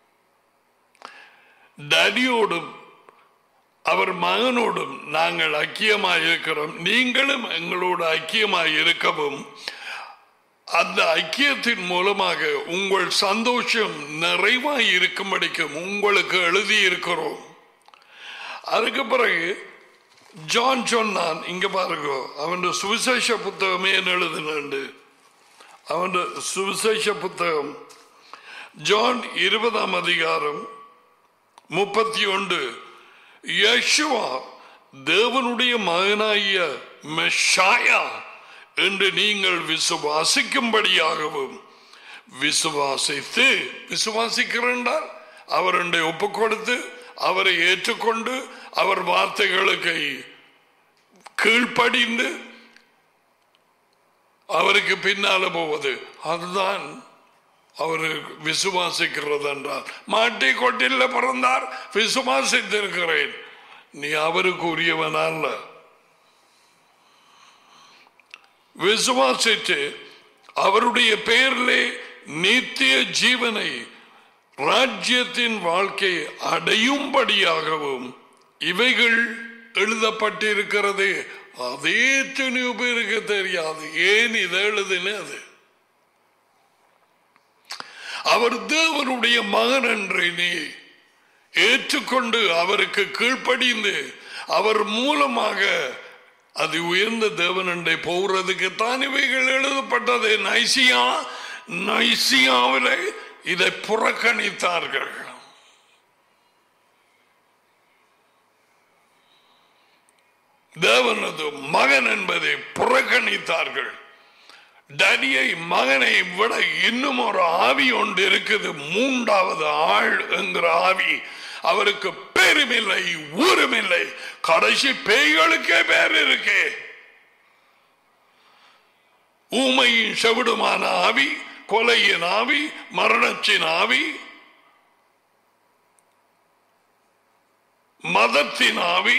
[SPEAKER 1] டேடியோடும் அவர் மகனோடும் நாங்கள் ஐக்கியமாய் இருக்கிறோம். நீங்களும் எங்களோடு ஐக்கியமாய் இருக்கவும் அந்த ஐக்கியத்தின் மூலமாக உங்கள் சந்தோஷம் நிறைவாய் இருக்கும்படிக்கும் உங்களுக்கு எழுதி இருக்கிறோம். அதுக்கு பிறகு ஜான் சொன்னான், இங்க பாருங்க, அவன் சுவிசேஷ புத்தகமே எழுதினு. அவன் சுவிசேஷ புத்தகம் ஜான் இருபதாம் அதிகாரம் முப்பத்தி ஒன்று. யேசுவா தேவனுடைய மகனாகிய மெஷாயா என்று நீங்கள் விசுவாசிக்கும்படியாகவும், விசுவாசித்து விசுவாசிக்கிறார் அவருடைய ஒப்பு கொடுத்து அவரை ஏற்றுக்கொண்டு அவர் வார்த்தைகளுக்கு கீழ்ப்படிந்து அவருக்கு பின்னால போவது, அதுதான் அவர் விசுவாசிக்கிறது என்றார். மாட்டி கொட்டில பிறந்தார், விசுவாசித்திருக்கிறேன். நீ அவருக்கு உரியவன் அல்ல. விசுவாசித்து அவருடைய பெயரிலே நித்திய ஜீவனை ராஜ்யத்தின் வாழ்க்கை அடையும்படியாகவும் இவைகள் எழுதப்பட்டிருக்கிறது. அதே துணிவு பேருக்கு தெரியாது ஏன் இதை எழுதினது. அவர் தேவனுடைய மகன் என்று நீ ஏற்றுக்கொண்டு அவருக்கு கீழ்ப்படிந்து அவர் மூலமாக அது உயர்ந்த தேவன் என்றை போகிறதுக்கு தான் இவைகள் எழுதப்பட்டது. நைசியா நைசியாவிலே இதை புறக்கணித்தார்கள். தேவனது மகன் என்பதை புறக்கணித்தார்கள். டடியை மகனை விட இன்னும் ஒரு ஆவி ஒன்று இருக்குது, மூன்றாவது ஆள் என்கிற ஆவி. அவருக்கு பேருமில்லை ஊருமில்லை, கடைசி பேய்களுக்கே பேர் இருக்கு. ஊமையின் செவிடுமான ஆவி, கொலையின் ஆவி, மரணத்தின் ஆவி, மதத்தின் ஆவி,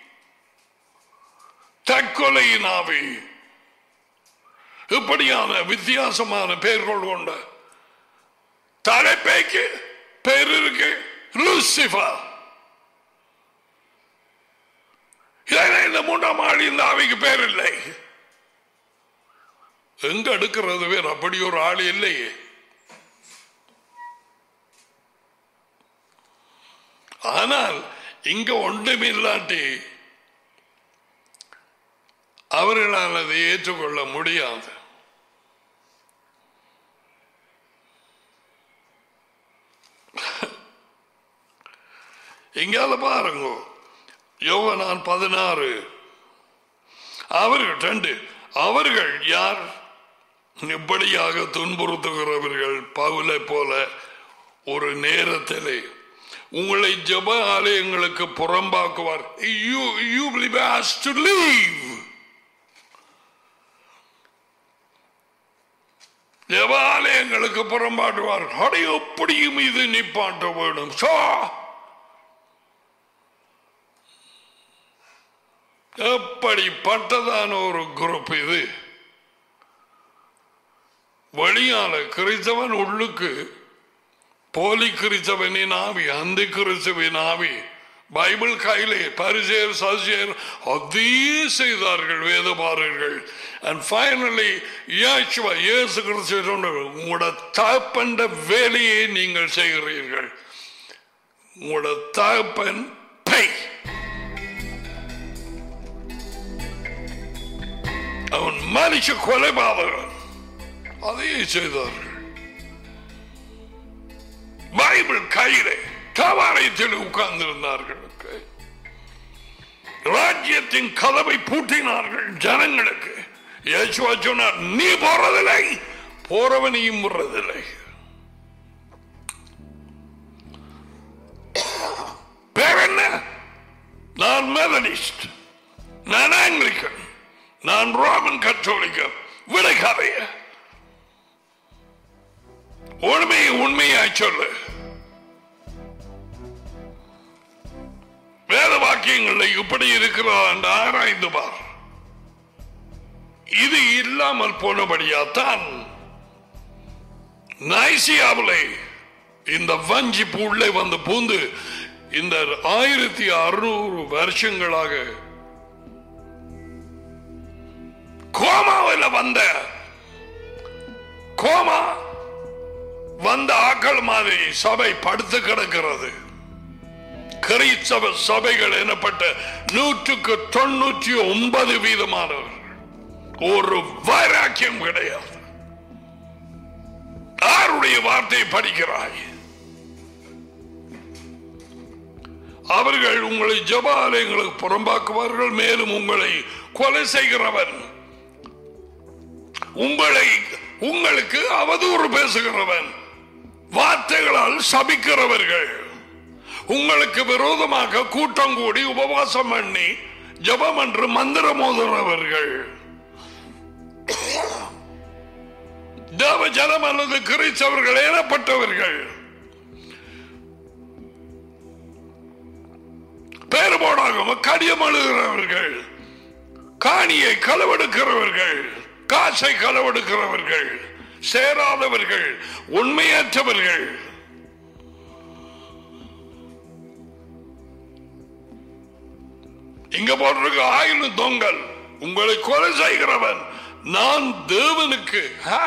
[SPEAKER 1] தற்கொலையின் ஆவி, இப்படியான வித்தியாசமான பெயர்கள் கொண்ட தலைப்பைக்கு பேர் இருக்கு லூசிபர். இந்த மூன்றாம் ஆள் இந்த ஆவிக்கு பேர் இல்லை. எங்க எடுக்கிறது பேர்? அப்படி ஒரு ஆள் இல்லையே. ஆனால் இங்க ஒன்றுமில்லாட்டி அவர்களால் அதை ஏற்றுக்கொள்ள முடியாது. இங்கால பாருங்க, யோவான் பதினாறு. அவர்கள் ரெண்டு அவர்கள் யார்? இப்படியாக துன்புறுத்துகிறவர்கள் பவுலை போல ஒரு நேரத்திலே உங்களை ஜெப ஆலயங்களுக்கு புறம்பாக்குவார். You you will be asked to leave. ஜெப ஆலயங்களுக்கு புறம்பாட்டுவார். அடை எப்படியும் இது நிப்பாட்ட வேண்டும். எப்படிப்பட்டதான ஒரு குரூப் இது. வெளியான கிறிஸ்தவன் உள்ளுக்கு போலி கிறிஸ்தவனின் ஆவி, அந்த கிறிஸ்தவின் ஆவி. பைபிள் கையிலே பரிசேயர் சதுசேயர் அதே செய்தார்கள் வேதபாரர்கள். And finally யேசுவா இயேசு கிறிஸ்து சொன்னார், உங்களோட தகப்பன் வேலையை நீங்கள் செய்கிறீர்கள். உங்களோட தகப்பன் பேய், அவன் மனுஷ கொலைபாதகன். அதையே செய்தார்கள். பைபிள் கையிலே கவாலயத்தில் உட்கார்ந்திருந்தார்கள். ராஜ்யத்தின் கதவை பூட்டினார்கள் ஜனங்களுக்கு. இயேசுவா சொன்னார், நீ போறதில்லை, போறவனையும் போறதில்லை. பேர் என்ன? நான் மெதடிஸ்ட், நான் ஆங்கிலிக்கன், நான் ரோமன் கத்தோலிக்க. விடுகாதைய உண்மையை உண்மையாய் சொல்லு. வேத வாக்கியங்கள் இப்படி இருக்கிறதா என்று ஆராய்ந்து பார். இது இல்லாமல் போனபடியாத்தான் நைசியாவிலே இந்த வஞ்சிப்பு உள்ளே வந்து பூந்து இந்த ஆயிரத்தி அறுநூறு வருஷங்களாக கோமாவில் வந்த கோமா வந்த ஆக்கள் மாதிரி சபை படுத்து கிடக்கிறது. கிறிஸ்தவ சபைகள் எனப்பட்ட நூற்றுக்கு தொண்ணூற்றி ஒன்பது வீதமானவர்கள் ஒரு வைராக்கியம் கிடையாது. யாருடைய வார்த்தையை படிக்கிறாய்? அவர்கள் உங்களை ஜெப ஆலயங்களுக்கு புறம்பாக்குவார்கள். மேலும் உங்களை கொலை செய்கிறவன், உங்களை உங்களுக்கு அவதூறு பேசுகிறவன், வார்த்தைகளால் சபிக்கிறவர்கள், உங்களுக்கு விரோதமாக கூட்டம் கூடி உபவாசம் பண்ணி ஜெபம் என்று மந்திரம் ஓதுகிறவர்கள், தேவ ஜனம் அல்லது கிறிஸ்தவர்கள் ஏறப்பட்டவர்கள், பேருபோடாக கடியம் அழுகிறவர்கள், காணியை களவெடுக்கிறவர்கள், காசை களவெடுக்கிறவர்கள், சேராதவர்கள், உண்மையற்றவர்கள். இங்க போட்டிருக்க ஆயிரம் தொங்கல் உங்களை கொலை செய்கிறவன் நான் தேவனுக்கு.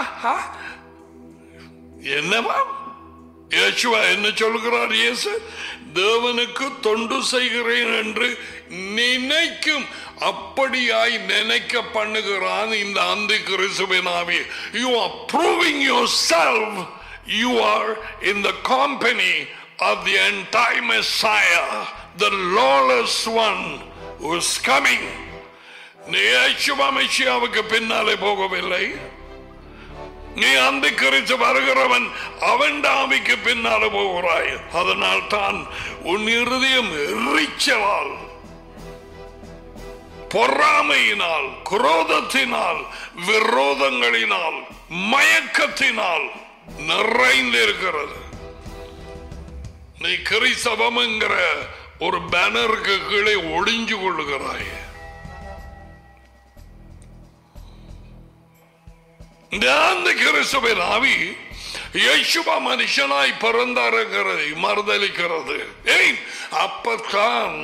[SPEAKER 1] என்னவா இயேசுவா என்ன சொல்கிறார்? இயேசு தேவனுக்கு தொண்டு செய்கிறேன் என்று நினைக்கும், அப்படியாய் நினைக்க பண்ணுகிறான் இந்த அந்தி கிறிஸ்துவின் ஆவி. You are proving yourself you are in the company of the anti-Messiah, the lawless one who is coming. நீ இயேசுவா மெசியாவுக்கு பின்னாலே போகவில்லை. நீ அந்த கிறிஸ்து வருகிறவன் அவன் ஆவிக்கு பின்னாலே போகிறாய். அதனால் தான் உன் இருதயம் எரிச்சலால், பொறாமையினால், குரோதத்தினால், விரோதங்களினால், மயக்கத்தினால் நிறைந்திருக்கிறது. நீ கிறிஸ்தவம் என்கிற ஒரு பேனருக்கு கீழே ஒளிஞ்சு கொள்ளுகிறாய். அந்த கிறிஸ்துவின் ஆவி இயேசுவா மனுஷனாய் பிறந்தாருங்கிறதை மறுதலிக்கிறது. ஏன்? அப்பத்தான்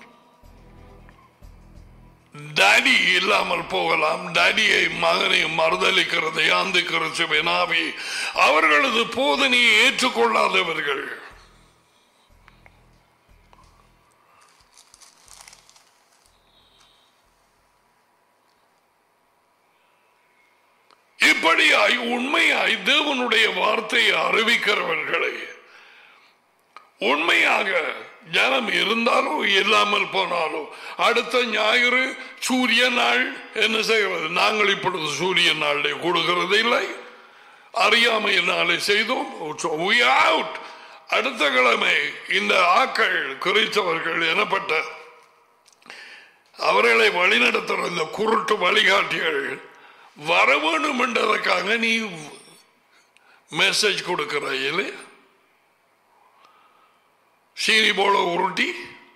[SPEAKER 1] டாடி இல்லாமல் போகலாம். டாடியை மகனையும் மறுதலிக்கிறது அந்த கிறிஸ்துவின் ஆவி. அவர்களது போதனையை ஏற்றுக்கொள்ளாதவர்கள். இப்படியாய் உண்மையாய் தேவனுடைய வார்த்தையை அறிவிக்கிறவர்களை, உண்மையாக ஜனம் இருந்தாலும் இல்லாமல் போனாலும், அடுத்த ஞாயிறு சூரிய நாள் என்ன செய்கிறது? நாங்கள் இப்பொழுது சூரிய நாளை கொடுக்கிறது இல்லை, அறியாமையினாலே செய்தோம். அடுத்த கிழமை இந்த ஆக்கள் குறித்தவர்கள் எனப்பட்ட அவர்களை வழிநடத்துகிற இந்த குருட்டு வழிகாட்டிகள் வர வேண்டும் என்றதற்காக நீ மெசேஜ் கொடுக்கிறாய் இல்லையா? சீனி போல உருட்டி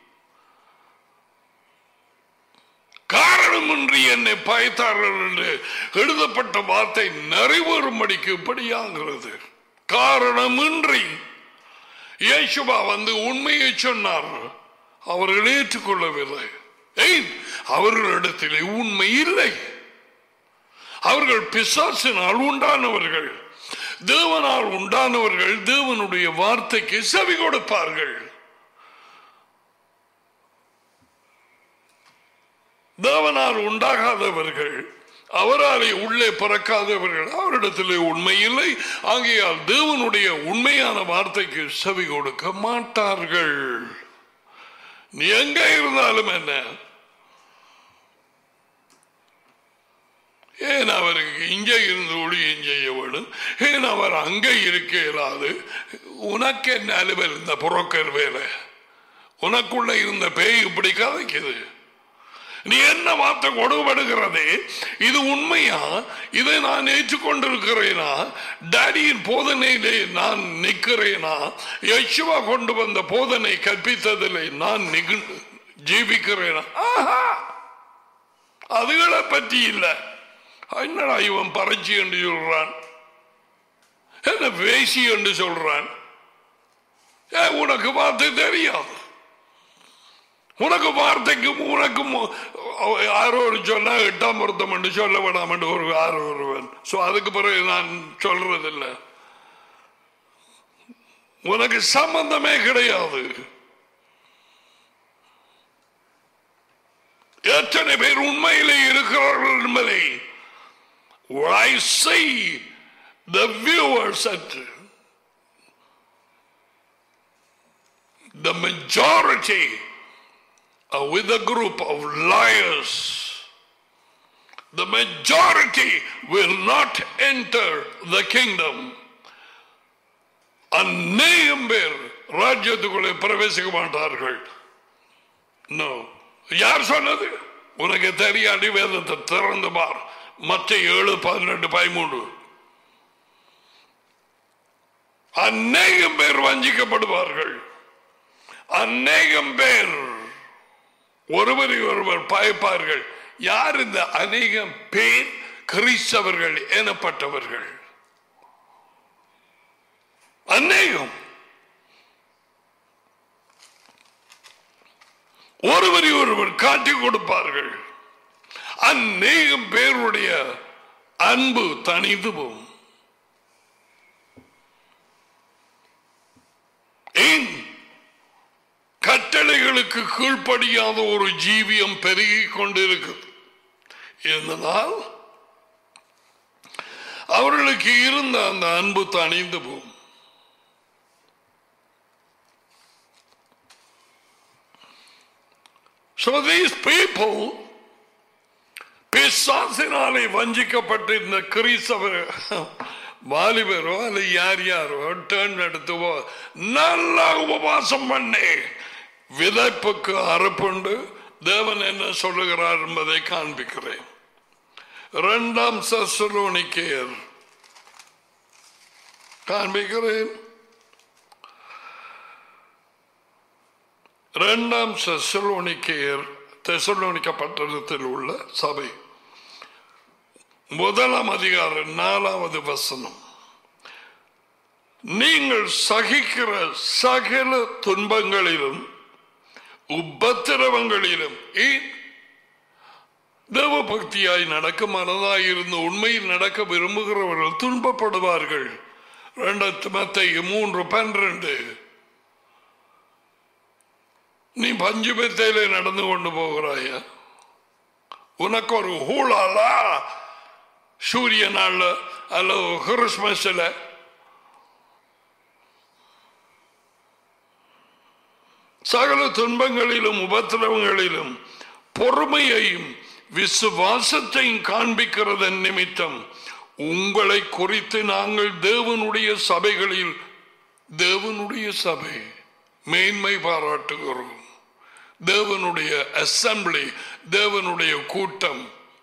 [SPEAKER 1] காரணமின்றி என்னை பயத்தார்கள் என்று எழுதப்பட்ட வார்த்தை நிறைவேறும்படிக்கு இப்படியாகிறது. காரணமின்றி இயேசுவா வந்து உண்மையை சொன்னார், அவர்கள் ஏற்றுக்கொள்ளவில்லை. ஏன்? அவர்களிடத்திலே உண்மை இல்லை. அவர்கள் பிசாசினால் உண்டானவர்கள். தேவனால் உண்டானவர்கள் தேவனுடைய வார்த்தைக்கு செவி கொடுப்பார்கள். தேவனால் உண்டாகாதவர்கள், அவராலே உள்ளே பிறக்காதவர்கள், அவரிடத்திலே உண்மை இல்லை. ஆகையால் தேவனுடைய உண்மையான வார்த்தைக்கு செவி கொடுக்க மாட்டார்கள். நீ எங்க இருந்தாலும் என்ன, ஏன் அவருக்கு இங்கே இருந்து ஒளியும் செய்ய வேண்டும்? ஏன் அவர் அங்கே இருக்க இயலாது? உனக்கு என்ன அலுவல் இந்த புரோக்கர் வேலை? உனக்குள்ள இருந்த பேய் இப்படி கதைக்குது. நீ என்ன வார்த்தை கொடுபடுகிறது? இது உண்மையா? இதை நான் ஏற்றுக்கொண்டிருக்கிறேனா? டாடியின் போதனையிலே நான் நிற்கிறேனா? யெகோவா கொண்டு வந்த போதனை கற்பித்ததிலே நான் ஜீவிக்கிறேனா? அதுகளை பற்றி இல்லை. என்னடா இவன் பறச்சி என்று சொல்றான், என்ன வேசி என்று சொல்றான்? உனக்கு வார்த்தை தெரியாது. உனக்கு வார்த்தைக்கும் உனக்கும் யாரோ ஒரு சொன்னா எட்டாம் பொருத்தம் என்று சொல்ல வேண்டாம் என்று ஒரு யாரோ ஒருவன். அதுக்கு பிறகு நான் சொல்றதில்லை. உனக்கு சம்பந்தமே கிடையாது. எத்தனை பேர் உண்மையிலே இருக்கிறார்கள் என்பதை I see the viewers at the majority are with a group of liars. The majority will not enter the kingdom. அநேகம் பேர் ராஜ்யத்துக்குள்ளே பிரவேசிக்க மாட்டார்கள். No. யார் சொன்னது? உனக்கு தெரியாடி வேதத்தை திறந்து பார். மத்திய ஏழு பதினெட்டு பதிமூன்று. அநேகம் பேர் வஞ்சிக்கப்படுவார்கள். அநேகம் பேர் ஒருவரை ஒருவர் பயப்பார்கள். யார் இந்த அநேகம் பேர்? கிறிஸ்தவர்கள் எனப்பட்டவர்கள். அநேகம் ஒருவரை ஒருவர் காட்டிக் கொடுப்பார்கள். அநேகம் பேருடைய அன்பு தனித்து போகும். ஏன்? கட்டளைகளுக்கு கீழ்ப்படியாத ஒரு ஜீவியம் பெருகிக் கொண்டிருக்கிறது. இதனால் அவர்களுக்கு இருந்த அந்த அன்பு தணிந்து போகும். So these people, பிசாசினாலே வஞ்சிக்கப்பட்டு இந்த கிறிஸ்தவ வாலிபரோ அல்ல யார் யாரோ டர்ன் எடுத்துவோ நல்லா உபவாசம் பண்ணி விதைப்புக்கு அறுப்புண்டு தேவன் என்ன சொல்லுகிறார் என்பதை காண்பிக்கிறேன். இரண்டாம் தெசலோனிக்கேயர் காண்பிக்கிறேன். இரண்டாம் தெசலோனிக்கேயர் தெசலோனிக்க பட்டணத்தில் உள்ள சபை முதலாம் அதிகாரம் நாலாவது வசனம். நீங்கள் சகிக்கிற சகல துன்பங்களிலும் உபத்திரவங்களிலும் தேவ பக்தியாய் நடக்க மனதாயிருந்து உண்மையில் நடக்க விரும்புகிறவர்கள் துன்பப்படுவார்கள். இரண்டு மத்தேயு மூன்று பன்னிரண்டு. நீ பஞ்சு மெத்தையில நடந்து கொண்டு போகிறாய, உனக்கு ஒரு ஹூலாலா சூரிய நாள்ல அல்லது கிறிஸ்மஸ்ல சகல துன்பங்களிலும் உபத்திரவங்களிலும் பொறுமையையும் விசுவாசத்தையும் காண்பிக்கிறதன் நிமித்தம் உங்களை குறித்து நாங்கள் தேவனுடைய சபைகளில் தேவனுடைய சபை மேன்மை பாராட்டுகிறோம். தேவனுடைய அசம்பிளி, தேவனுடைய கூட்டம்,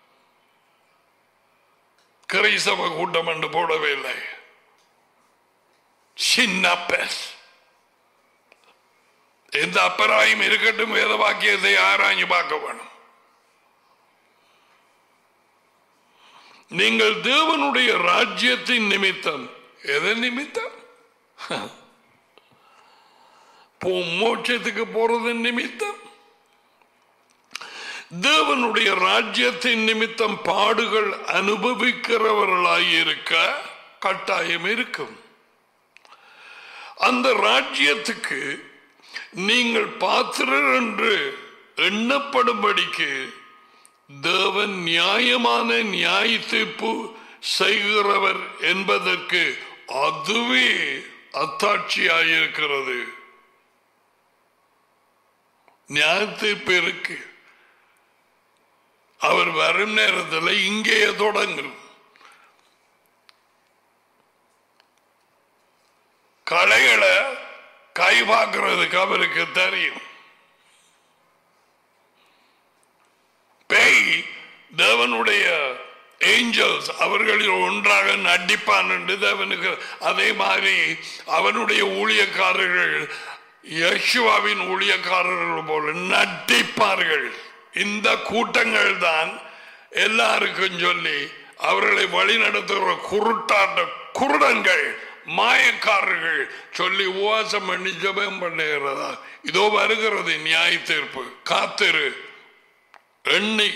[SPEAKER 1] கிறிஸ்தவ கூட்டம் என்று போடவே இல்லை. சின்ன பெஸ் எந்த அப்பராயும் இருக்கட்டும், வேத வாக்கியத்தை ஆராய்ஞ்சு பார்க்க வேணும். நீங்கள் தேவனுடைய ராஜ்யத்தின் நிமித்தம், எதன் நிமித்தம்? மோட்சத்துக்கு போறது நிமித்தம். தேவனுடைய ராஜ்யத்தின் நிமித்தம் பாடுகள் அனுபவிக்கிறவர்களாயிருக்க கட்டாயம் இருக்கும். அந்த ராஜ்யத்துக்கு நீங்கள் பாத்திரர் என்று எண்ணப்படும்படிக்கு தேவன் நியாயமான நியாய தீர்ப்பு செய்கிறவர் என்பதற்கு அதுவே அத்தாட்சியாயிருக்கிறது. நியாய தீர்ப்பு இருக்கு. அவர் வரும் நேரத்தில் இங்கேயே தொடங்கும். கலைகளை கை பார்க்கிறதுக்கு அவருக்கு தெரியும். பேய் தேவனுடைய ஏஞ்சல்ஸ் அவர்களில் ஒன்றாக நடிப்பான் என்று தேவனுக்கு, அதே மாதிரி அவனுடைய ஊழியக்காரர்கள் யெகோவாவின் ஊழியக்காரர்கள் போல நடிப்பார்கள். இந்த கூட்டங்கள் தான் எல்லாருக்கும் சொல்லி அவர்களை வழி நடத்துகிற குருட்டாட்ட குருடங்கள் மாயக்காரர்கள் சொல்லி உபவாசம் பண்ணி ஜெபம் பண்ணுகிறதா. இதோ வருகிறது நியாய தீர்ப்பு, காத்திரு எண்ணி.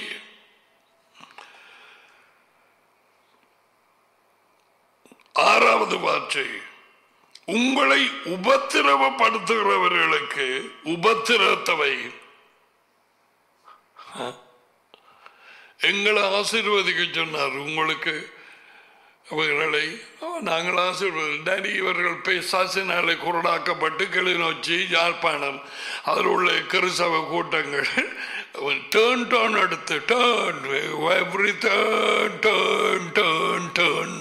[SPEAKER 1] ஆறாவது வார்த்தை, உங்களை உபத்திரவப்படுத்துகிறவர்களுக்கு உபத்திரத்தவை. எங்களை ஆசீர்வதிக்க சொன்னார். உங்களுக்கு அவர்களை நாங்கள் ஆசீர்வதி இவர்கள் பேசாசினாலே குரடாக்கப்பட்டு கிளிநொச்சி யாழ்ப்பாணம் அதில் உள்ள கிறிஸ்தவ கூட்டங்கள் டேர்ன் டேர்ன் எடுத்து turn every turn turn turn turn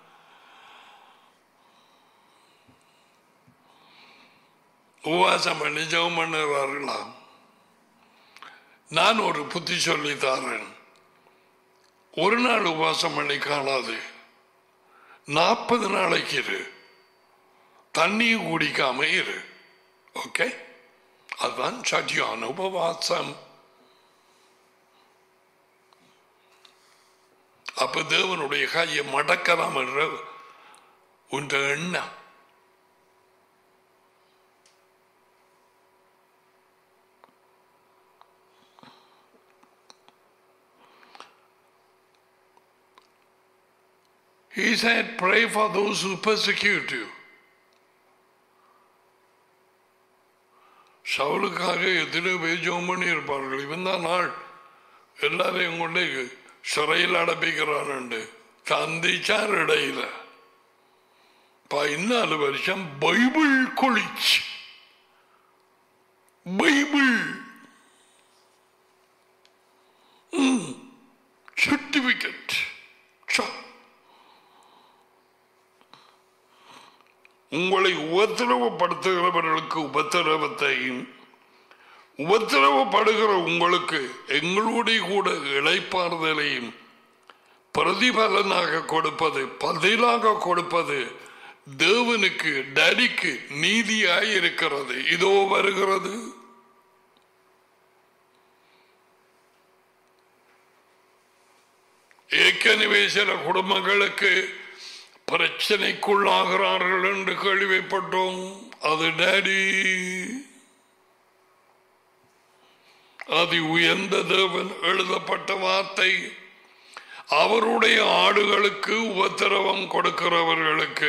[SPEAKER 1] உபவாசம் பண்ணி ஜெபம் பண்ணுகிறார்களாம். நான் ஒரு புத்தி சொல்லி தாரேன். ஒரு நாள் உபவாசம் பண்ணி காணாது, நாற்பது நாளைக்கு இரு, தண்ணியும் குடிக்காம இரு. ஓகே, அதுதான் சட்டியான உபவாசம். அப்ப தேவனுடைய கையை மடக்கலாம் என்ற உன்ற எண்ணம் He said, pray for those who persecute you. சவுலுக்காக எத்தனை பேர் ஜெபம் பண்ணி இருப்பார்கள். இவன் தான் நாள் எல்லாரையும் கொண்டு சிறையில் அடைப்பிக்கிறான். சந்திச்சார் இடையில பதினாலு வருஷம் பைபிள் கொளிச்சு பைபிள் சர்டிபிகேட். உங்களை உபத்திரவப்படுத்துகிறவர்களுக்கு உபத்திரவத்தையும் உபத்திரவப்படுகிற உங்களுக்கு எங்களுடைய கூட இளைப்பாறுதலையும் பிரதிபலனாக கொடுப்பது, பதிலாக கொடுப்பது தேவனுக்கு, டடிக்கு நீதியாய் இருக்கிறது. இதோ வருகிறது. ஏற்கனவே சில குடும்பங்களுக்கு பிரச்சனைக்குள்ளாகிறார்கள் என்று கேள்விப்பட்டோம். அது டாடி, அது உயர்ந்த தேவன் எழுதப்பட்ட வார்த்தை. அவருடைய ஆடுகளுக்கு உபத்திரவம் கொடுக்கிறவர்களுக்கு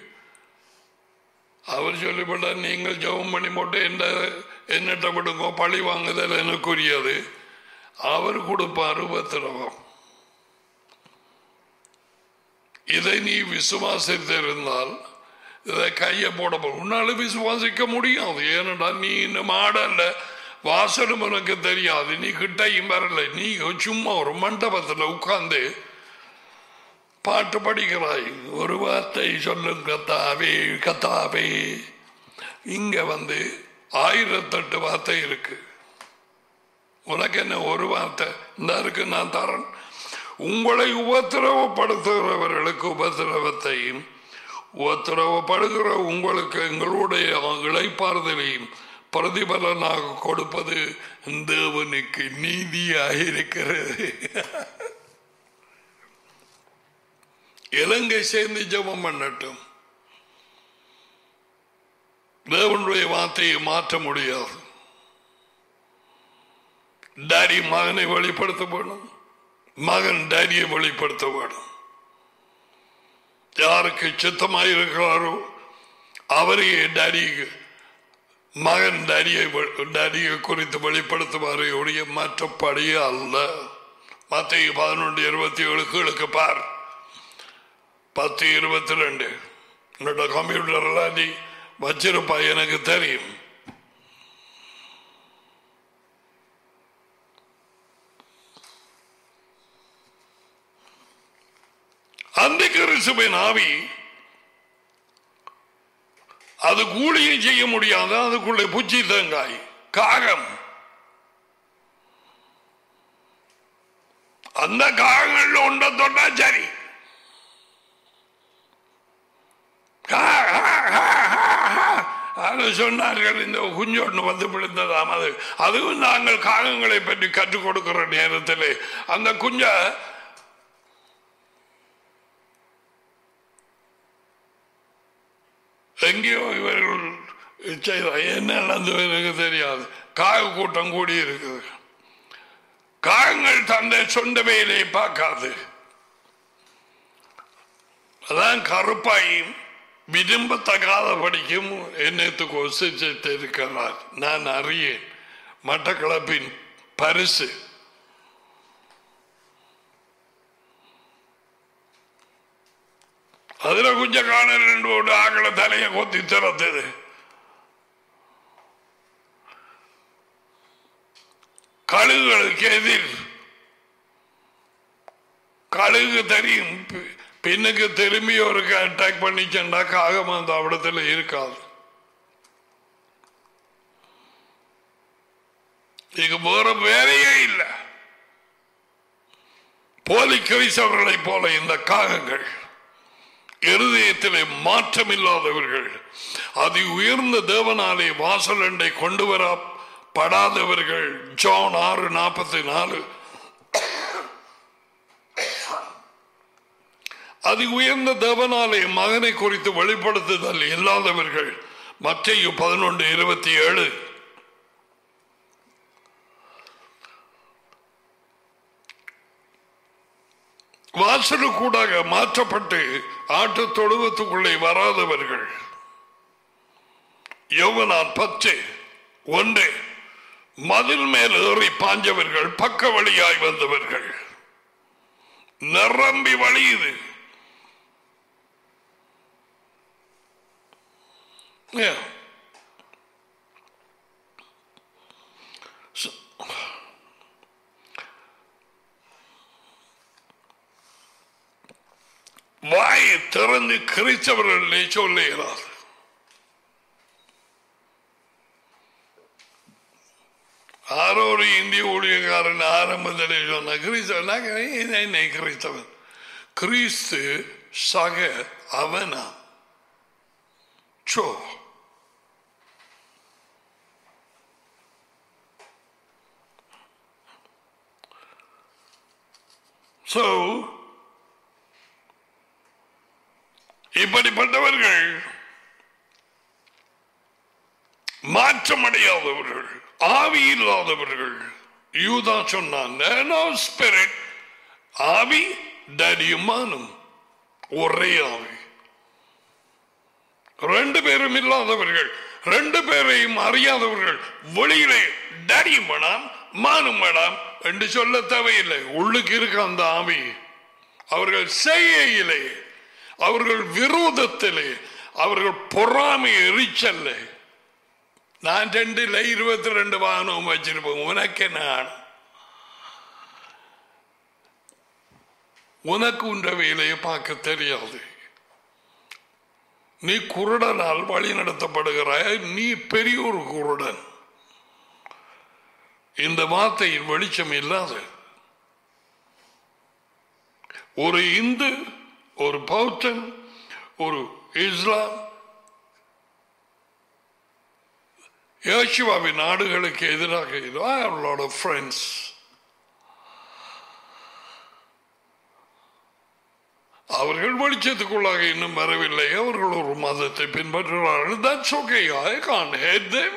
[SPEAKER 1] அவர் சொல்லிவிட, நீங்கள் ஜெபம் பண்ணி போட்டு என்ன என்னட்ட விடுங்க, பழி வாங்குதல் எனக்குரியது. அவர் கொடுப்பார் உபத்திரவம். இதை நீ விசுவாசித்திருந்தால் இதை கையை போட உன்னால விசுவாசிக்க முடியாது. ஏனென்றால் நீ இன்னும் ஆடல்ல, வாசலும் உனக்கு தெரியாது, நீ கிட்டையும் வரல. நீ சும்மா ஒரு மண்டபத்தில் உட்கார்ந்து பாட்டு படிக்கிறாய். ஒரு வார்த்தை சொல்லும் கத்தாவே கத்தாவே. இங்க வந்து ஆயிரத்தெட்டு வார்த்தை இருக்கு. உனக்கு என்ன ஒரு வார்த்தை இந்த இருக்கு, நான் தரேன். உங்களை உபத்திரவப்படுத்துகிறவர்களுக்கு உபத்திரவத்தையும் உபத்திரவப்படுகிற உங்களுக்கு எங்களுடைய இளைப்பாறுதலையும் பிரதிபலனாக கொடுப்பது தேவனுக்கு நீதியாக இருக்கிறது. இலங்கை சேர்ந்து ஜெபம் பண்ணட்டும். தேவனுடைய வார்த்தையை மாற்ற முடியாது. டாடி மகனை வெளிப்படுத்த வேணும், மகன் டாடியை வெளிப்படுத்த வேணும். யாருக்கு சித்தமாயிருக்கிறாரோ அவரையே டாடி, மகன் டாடியை டாடியை குறித்து வெளிப்படுத்துவாரே ஒழிய மற்றபடியே அல்ல. மத்திய பதினொன்று இருபத்தி ஏழு கீழுக்கு பார். பத்து இருபத்தி ரெண்டு என்னோட கம்ப்யூட்டர்லாம் நீ வச்சிருப்பா, எனக்கு தெரியும். அந்த கிறிஸ்துவின் ஆவி அது கூலியை செய்ய முடியாது. அதுக்குள்ளே புச்சி தேங்காய் காகம், அந்த காகங்கள்ல ஒன்றை தொட்டா சரி. சொன்னார்கள் இந்த குஞ்சொன்று வந்து விழுந்ததாம். அது அதுவும் நாங்கள் காகங்களை பற்றி கற்றுக் கொடுக்கிற நேரத்தில் அந்த குஞ்ச எங்கேயோ இவர்கள் என்ன நடந்தது எனக்கு தெரியாது. காக கூட்டம் கூடி இருக்குது. காகங்கள் தந்தை சொந்த வேலையை பார்க்காது. அதான் கருப்பாயும் விரும்பத்தகாத படிக்கும் என்னத்துக்கு ஒசிச்சிட்டு இருக்கிறார். நான் அறியேன். மட்டக்களப்பின் பரிசு அதுல கொஞ்சம் காண ரெண்டு ஓடு ஆக்களை தலையை கொத்தி திறத்தது. கழுகுகளுக்கு எதிர் கழுகு தெரியும். பின்னுக்கு திரும்பி ஒரு அட்டாக் பண்ணிச்சா காகம் அந்த இடத்துல இருக்காது. இது வேற வேலையே இல்லை. போலி கிறிஸ்தவர்களை போல இந்த காகங்கள் இருதயத்திலே மாற்றம் இல்லாதவர்கள், அது உயர்ந்த தேவனாலே வாசல் அண்டை கொண்டு வரப்படாதவர்கள். ஜான் ஆறு நாற்பத்தி நாலு. அது உயர்ந்த தேவனாலே மகனை குறித்து வெளிப்படுத்துதல் இல்லாதவர்கள். மத்தேயு பதினொன்று இருபத்தி ஏழு. வாசலுக்கூடாக மாற்றப்பட்டு ஆட்டு தொழுவத்துக்குள்ளே வராதவர்கள். யோவனான் பத்து ஒன்று. மதில் மேல் ஏறி பாஞ்சவர்கள், பக்க வழியாய் வந்தவர்கள். நிரம்பி வழியுது. வாயை திறந்து கிறிஸ்தவர்களே சொல்லுகிறார். ஆரோ ஒரு இந்திய ஊழியக்காரன் ஆரம்பத்திலே சொன்ன கிறிஸ்தவன் கிறிஸ்தவன் கிறிஸ்து சக அவனா சோ சோ இப்படிப்பட்டவர்கள் மாற்றமடையாதவர்கள், ஆவி இல்லாதவர்கள். யூதா சொன்னான், ஆவி டடியுமானும் ஒரே ஆவி. ரெண்டு பேரும் இல்லாதவர்கள், ரெண்டு பேரையும் அறியாதவர்கள். வெளியிலே டடியும் வேணாம் மானும் வேணாம் என்று சொல்ல தேவையில்லை. உள்ளுக்கு இருக்க அந்த ஆவி. அவர்கள் செய்கையிலே, அவர்கள் விரோதத்திலே, அவர்கள் பொறாமை எரிச்சல்ல. நான் ரெண்டுல இருபத்தி ரெண்டு வாகனம் வச்சிருப்பேன். உனக்கு நான் உனக்கு உண்ட வேலையை பார்க்க தெரியாது. நீ குருடனால் வழி நடத்தப்படுகிறாய். நீ பெரிய ஒரு குருடன். இந்த வார்த்தையில் வெளிச்சம் இல்லாத ஒரு இந்து, ஒரு பௌத்தன், ஒரு இஸ்லாம், யேசுவாவின் நாடுகளுக்கு எதிராக I have a lot of friends. அவர்கள் வெளிச்சத்துக்குள்ளாக இன்னும் வரவில்லை. அவர்கள் ஒரு மதத்தை பின்பற்றுகிறார்கள். That's okay. I can't hate them.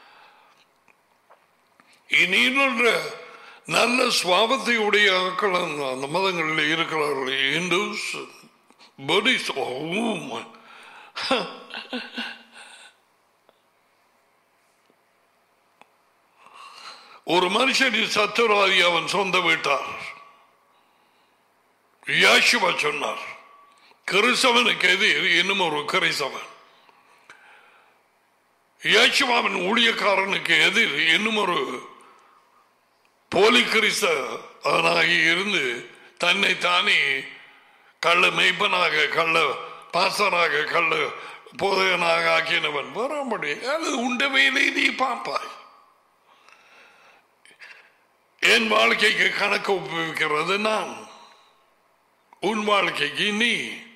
[SPEAKER 1] இனி நல்ல சுவாபத்தை உடைய ஆக்கள் அந்த மதங்களில் இருக்கிறார்கள். இந்துஸ், புத்திஸ்ட். ஒரு மனுஷனின் சத்துராதி அவன் சொந்த வீட்டார். யேசுவா சொன்னார், கிறிஸ்தவனுக்கு எதிர் இன்னும் ஒரு கிறிஸ்தவன். யேசுவாவின் ஊழியக்காரனுக்கு எதிர் இன்னும் ஒரு போலி கிறிஸ்தவனாகி இருந்து தன்னை தானே கள்ள மெய்ப்பனாக, கள்ள பாசராக, கள்ள போதகனாக ஆக்கினவன் வராமடி. அது உண்ட வேலை நீ பார்ப்பாய். என் வாழ்க்கைக்கு கணக்கு ஒப்புவிக்கிறது நான், உன் வாழ்க்கைக்கு நீ.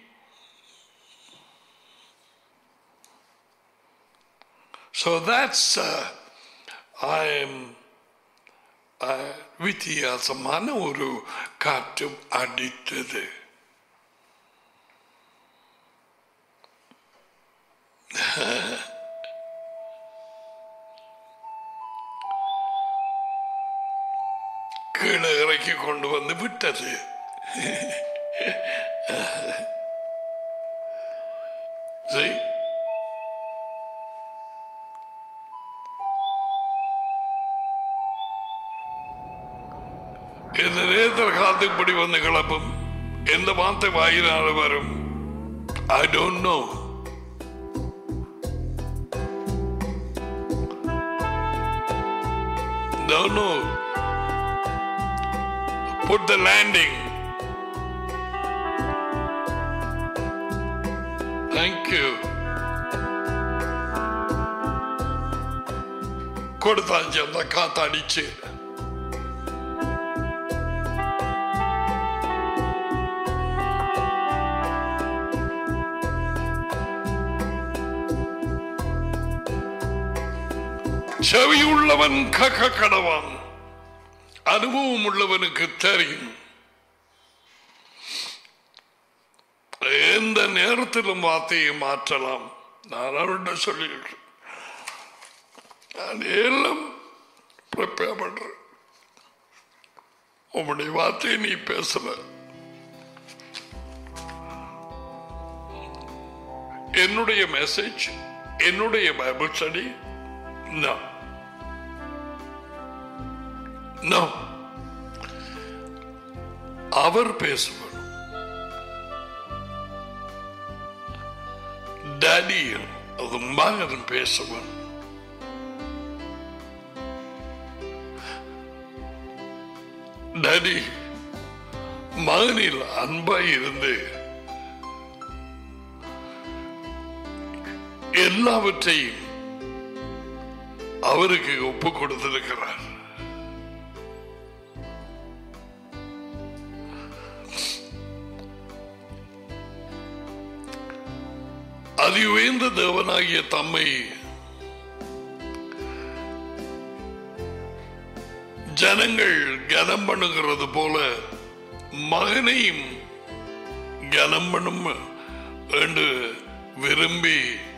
[SPEAKER 1] So that's uh, I am uh, வித்தியாசமான ஒரு காற்று அடித்தது. கீழே இறக்கி கொண்டு வந்து விட்டது. இந்த நேரத்தில் காத்துக்கு படி வந்து கிளப்பும். எந்த வார்த்தை வாயினால வரும்? I don't know. Don't know. Put the landing. Thank you. கொடுத்தாச்சு அந்த காத்தாடிச்சு. செவி உள்ளவன் கக்க கடவான். அனுபவம் உள்ளவனுக்கு தெரியும். எந்த நேரத்திலும் வார்த்தையை மாற்றலாம். நான் அவர்கிட்ட சொல்லியிருக்கேன். நான் எல்லாம் ப்ரிப்பேர் பண்றேன். உன்னுடைய வார்த்தையை நீ பேசல, என்னுடைய மெசேஜ், என்னுடைய பைபிள் ஸ்டடி? No. No. அவர் பேசுவார். டேனியல் அது மகன் பேசுவார். டேடி மகனில் அன்பாய் இருந்து எல்லாவற்றையும் அவருக்கு ஒப்பு கொடுத்திருக்கிறார். அதி உயர்ந்த தேவனாகிய தம்மை ஜனங்கள் கனம் பண்ணுகிறது போல மகனையும் கனம் பண்ணும் என்று விரும்பி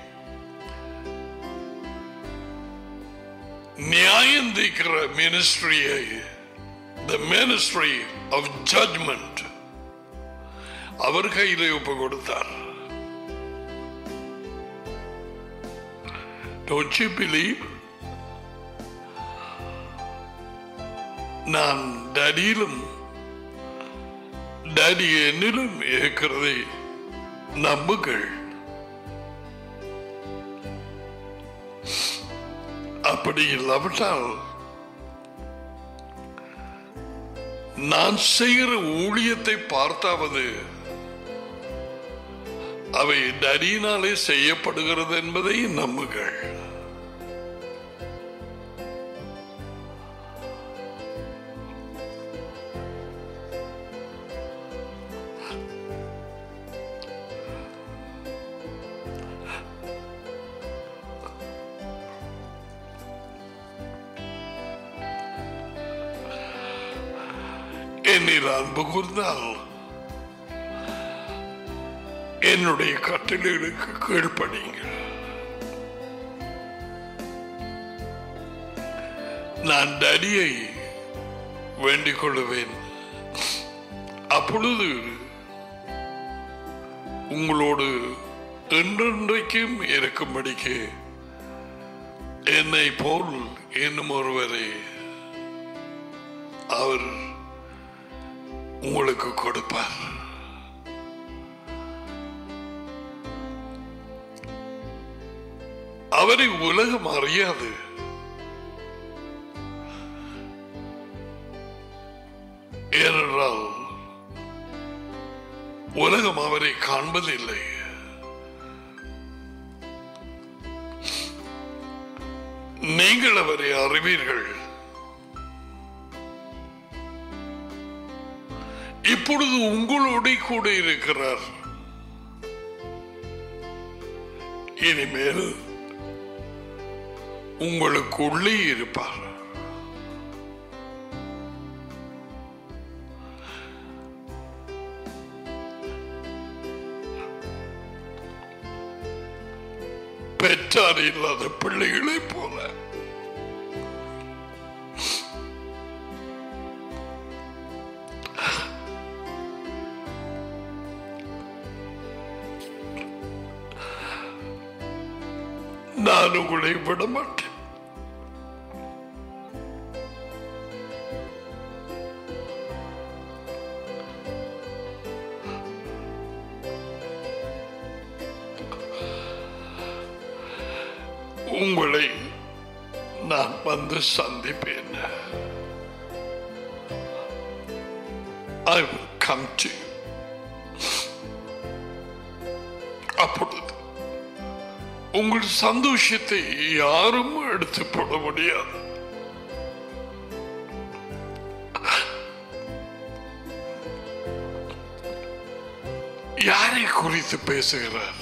[SPEAKER 1] நியாயம் தீர்க்கிற மினிஸ்ட்ரியை, the ministry of judgment, அவர் கையிலே ஒப்பு கொடுத்தார். Don't you believe? நான் டேடியிலும் டேடி என்னிலும் இருக்கிறதை நம்புங்கள். அப்படி இல்லாவிட்டால் நான் செய்கிற ஊழியத்தை பார்த்தாவது அவை டேடியினாலே செய்யப்படுகிறது என்பதை நம்புங்கள். என்னில் அன்பு கூர்ந்தால் என்னுடைய கட்டளைகளுக்கு கீழ்ப்படியுங்கள். நான் டேடியை வேண்டிக் கொள்ளுவேன், அப்பொழுது உங்களோடு என்றென்றைக்கும் இருக்கும்படிக்கு என்னை போல் இன்னும் ஒருவரை அவர் உங்களுக்கு கொடுப்பார். அவரை உலகம் அறியாது. ஏனென்றால் உலகம் அவரை காண்பதில்லை. நீங்கள் அவரை அறிவீர்கள். இப்பொழுது உங்களோட கூட இருக்கிறார். இனிமேல் உங்களுக்கு உள்ளே இருப்பார். பெற்றார் இல்லாத பிள்ளைகளை போல நான் உங்களை விட மாட்டேன். உங்களை நான் வந்து சந்திப்பேன். I will come to you. அப்பொழுது உங்கள் சந்தோஷத்தை யாரும் எடுத்து போட முடியாது. யாரை குறித்து பேசுகிறார்?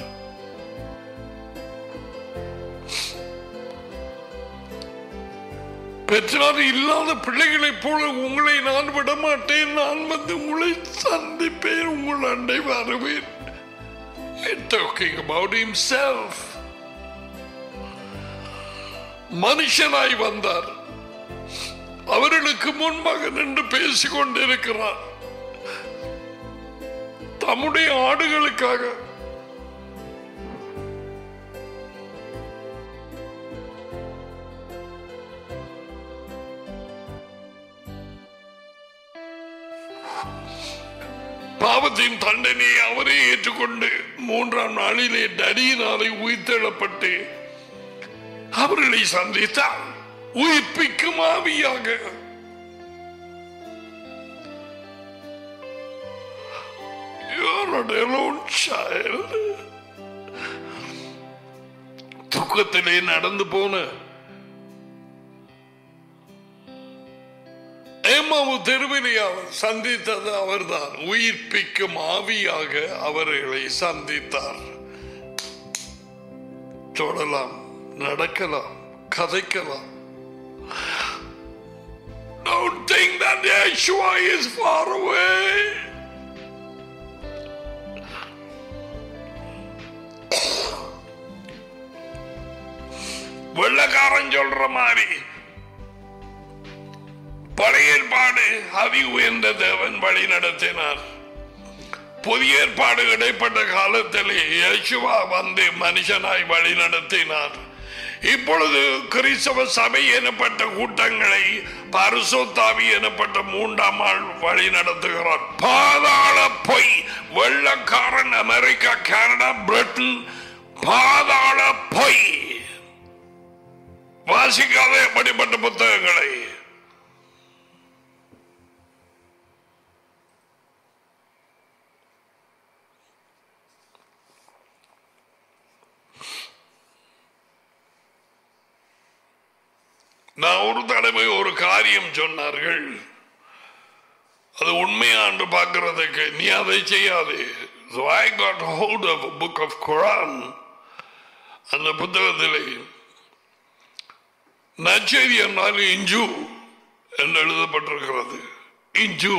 [SPEAKER 1] பெற்றார் இல்லாத பிள்ளைகளைப் போல உங்களை நான் விட மாட்டேன். நான் வந்து உங்களை சந்திப்பேன், உங்கள் அண்டை வருவேன். Talking about himself. மனுஷனாய் வந்தார். அவர்களுக்கு முன்பாக நின்று பேசிக் கொண்டிருக்கிறார். தம்முடைய ஆடுகளுக்காக பாவத்தின் தண்டனையை அவரே ஏற்றுக்கொண்டு மூன்றாம் நாளிலே நடியினாலே உயிர்த்தெழப்பட்டு அவர்களை சந்தித்தார். உயிர்ப்பிக்கும் ஆவியாக. You're not alone, child. துக்கத்திலே நடந்து போன ஏமாவு தெருவிலே அவர் சந்தித்தது அவர்தான். உயிர்ப்பிக்கும் ஆவியாக அவர்களை சந்தித்தார். தொடலாம், நடக்கலாம், கதைக்கலாம். Don't think that Yeshua is far away. வெள்ளக்காரன் சொல்ற மாதிரி பழைய ஏற்பாடு அதி உயர்ந்த தேவன் வழி நடத்தினார். புதிய ஏற்பாடு இடைப்பட்ட காலத்திலே யேசுவா வந்து மனுஷனாய் வழி நடத்தினார். இப்பொழுது கிறிஸ்தவ சபை எனப்பட்ட கூட்டங்களை பரிசுத்தாவி எனப்பட்ட மூன்றாம் ஆள் வழி நடத்துகிறார். பாதாள பொய். வெள்ளக்காரன் அமெரிக்கா, கனடா, பிரிட்டன் பாதாள பொய். வாசிக்காத எப்படிப்பட்ட புத்தகங்களை. நான் ஒரு தடவை ஒரு காரியம் சொன்னார்கள், அது உண்மையாண்டு பார்க்கிறதுக்கு நீ அதை செய்யாது. So I got hold of a book of Quran. அந்த புத்தகத்திலே நற்செய்தி என்றால் இஞ்சு என்று எழுதப்பட்டிருக்கிறது. இஞ்சு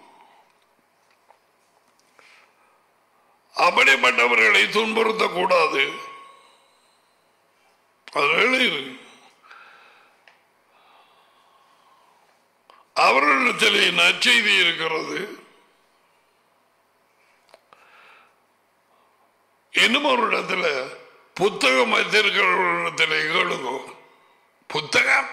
[SPEAKER 1] அப்படிப்பட்டவர்களை துன்புறுத்தக்கூடாது. அவர்களிடத்திலே நற்செய்தி இருக்கிறது. இன்னும் ஒரு இடத்துல புத்தகம் வைத்திருக்கிறவர்களிடத்திலே கேளுங்க. புத்தகம்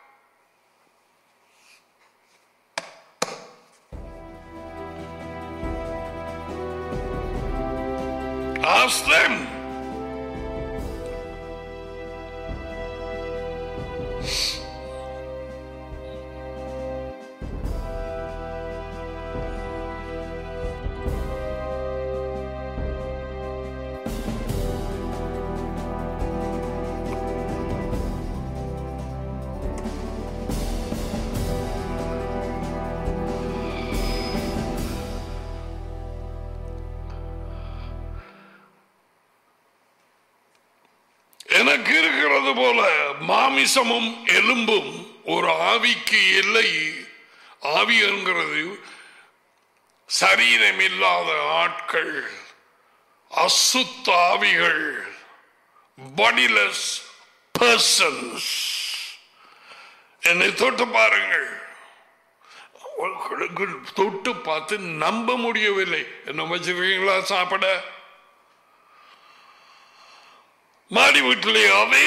[SPEAKER 1] ask them. எனக்கு இருக்கிறது போல மாமிசமும் எலும்பும் ஒரு ஆவிக்கு இல்லை. ஆவி என்கிறது சரீரம் இல்லாத ஆட்கள், அசுத்த ஆவிகள், பாடிலெஸ் பர்சன்ஸ். என்னை தொட்டு பாருங்கள். தொட்டு பார்த்து நம்ப முடியவில்லை. என்ன வச்சிருக்கீங்களா சாப்பிட? மாடி வீட்டிலே அதே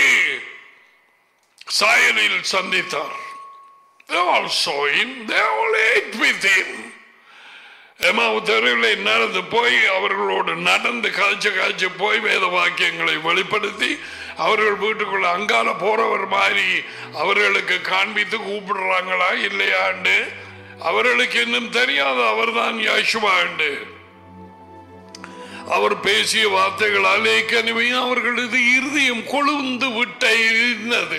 [SPEAKER 1] சாயலில் சந்தித்தார். They all saw him. They all ate with him. எம்மாவு தெருவில் நடந்து போய் அவர்களோடு நடந்து காய்ச்ச காய்ச்சி போய் வேத வாக்கியங்களை வெளிப்படுத்தி அவர்கள் வீட்டுக்குள்ள அங்கால போறவர் மாதிரி அவர்களுக்கு காண்பித்து கூப்பிடுறாங்களா இல்லையாண்டு அவர்களுக்கு இன்னும் தெரியாது அவர்தான் யேசுவாண்டு. அவர் பேசிய வார்த்தைகளால் ஏற்கனவே அவர்களது இருதயம் கொழுந்து விட்டது.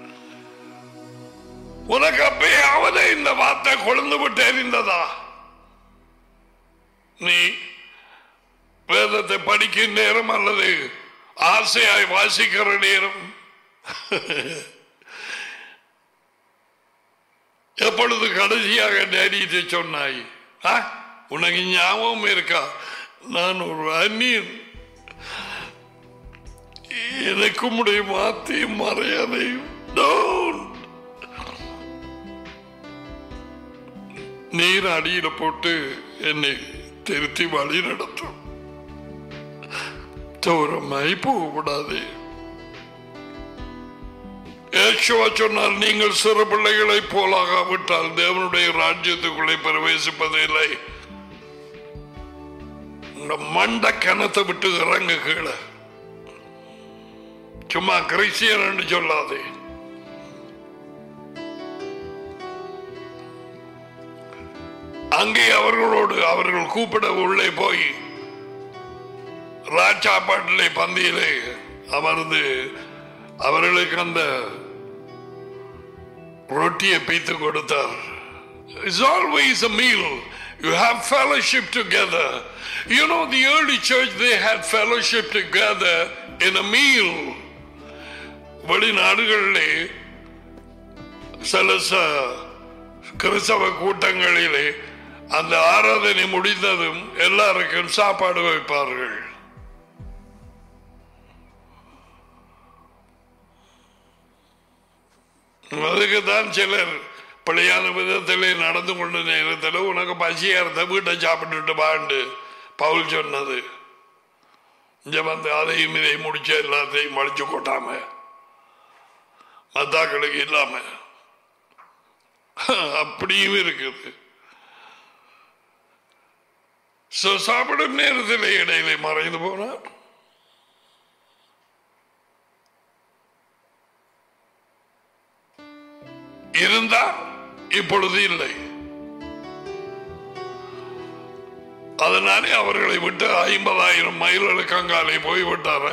[SPEAKER 1] உனக்கு அப்பயாவது இந்த வார்த்தை கொழுந்து விட்டு எறிந்ததா? நீ வேதத்தை படிக்கும் நேரம் அல்லது ஆசையாய் வாசிக்கிற நேரம் எப்பொழுது கடைசியாக டேடிட்டு சொன்னாய்? உனக்கு ஞாபகம் இருக்கா? நான் ஒரு அந்நியன், எனக்கு உடைய மாத்தையும் மறையாதையும் நீர் அடியில போட்டு என்னை திருத்தி வழி நடத்தும். தூரமாய் போகக்கூடாது. யேசுவா சொன்னால், நீங்கள் சிறு பிள்ளைகளை போலாகாவிட்டால் தேவனுடைய ராஜ்யத்துக்குள்ளே பிரவேசிப்பதில்லை. இந்த மண்ட கணத்தை விட்டு இறங்க கீழே. சும்மா கிறிஸ்டியன் என்று சொல்லாதே. அங்கே அவர்களோடு அவர்கள் கூப்பிட உள்ளே போய் ராஜாப்பாட்டிலே பந்தியிலே அமர்ந்து அவர்களுக்கு அந்த ரொட்டியை பீத்து கொடுத்தார். It's always a meal. You have fellowship together. You know, the early church, they had fellowship together in a meal. வெளிநாடுகளிலே சில கிறிஸ்தவ கூட்டங்களிலே அந்த ஆராதனை முடிந்ததும் எல்லாருக்கும் சாப்பாடு வைப்பார்கள். அதுக்குதான் சிலர் பழையான விதத்திலே நடந்து கொண்ட நேரத்தில் உனக்கு பசியா இருந்த வீட்டை சாப்பிட்டு பாண்டு பவுல் சொன்னது. இங்க வந்து அதையும் இதை முடிச்ச எல்லாத்தையும் மடிச்சு கொட்டாம மத்தாக்களுக்கு இல்லாம அப்படியும் இருக்குது. சாப்பிடும் நேரத்தில் இடையிலே மறைந்து போனார். இருந்தார், இப்பொழுது இல்லை. அதனாலே அவர்களை விட்டு ஐம்பதாயிரம் மைல்களுக்கு அங்காலே போய்விட்டார்.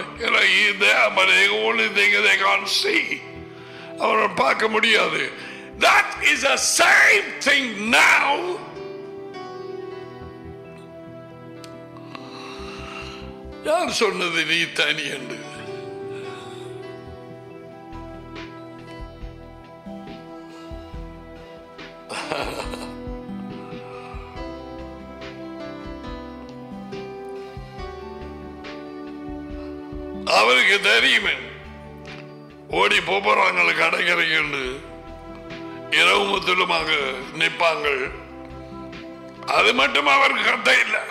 [SPEAKER 1] அவரை பார்க்க முடியாது. That is the same thing now. யார் சொன்னது நீ தனி என்று? அவருக்கு தெரியுமே ஓடி போறாங்க கடைக்கரைக்கு இரவு முத்திலுமாக நிற்பாங்கள். அது மட்டும் அவருக்கு கட்ட இல்லை,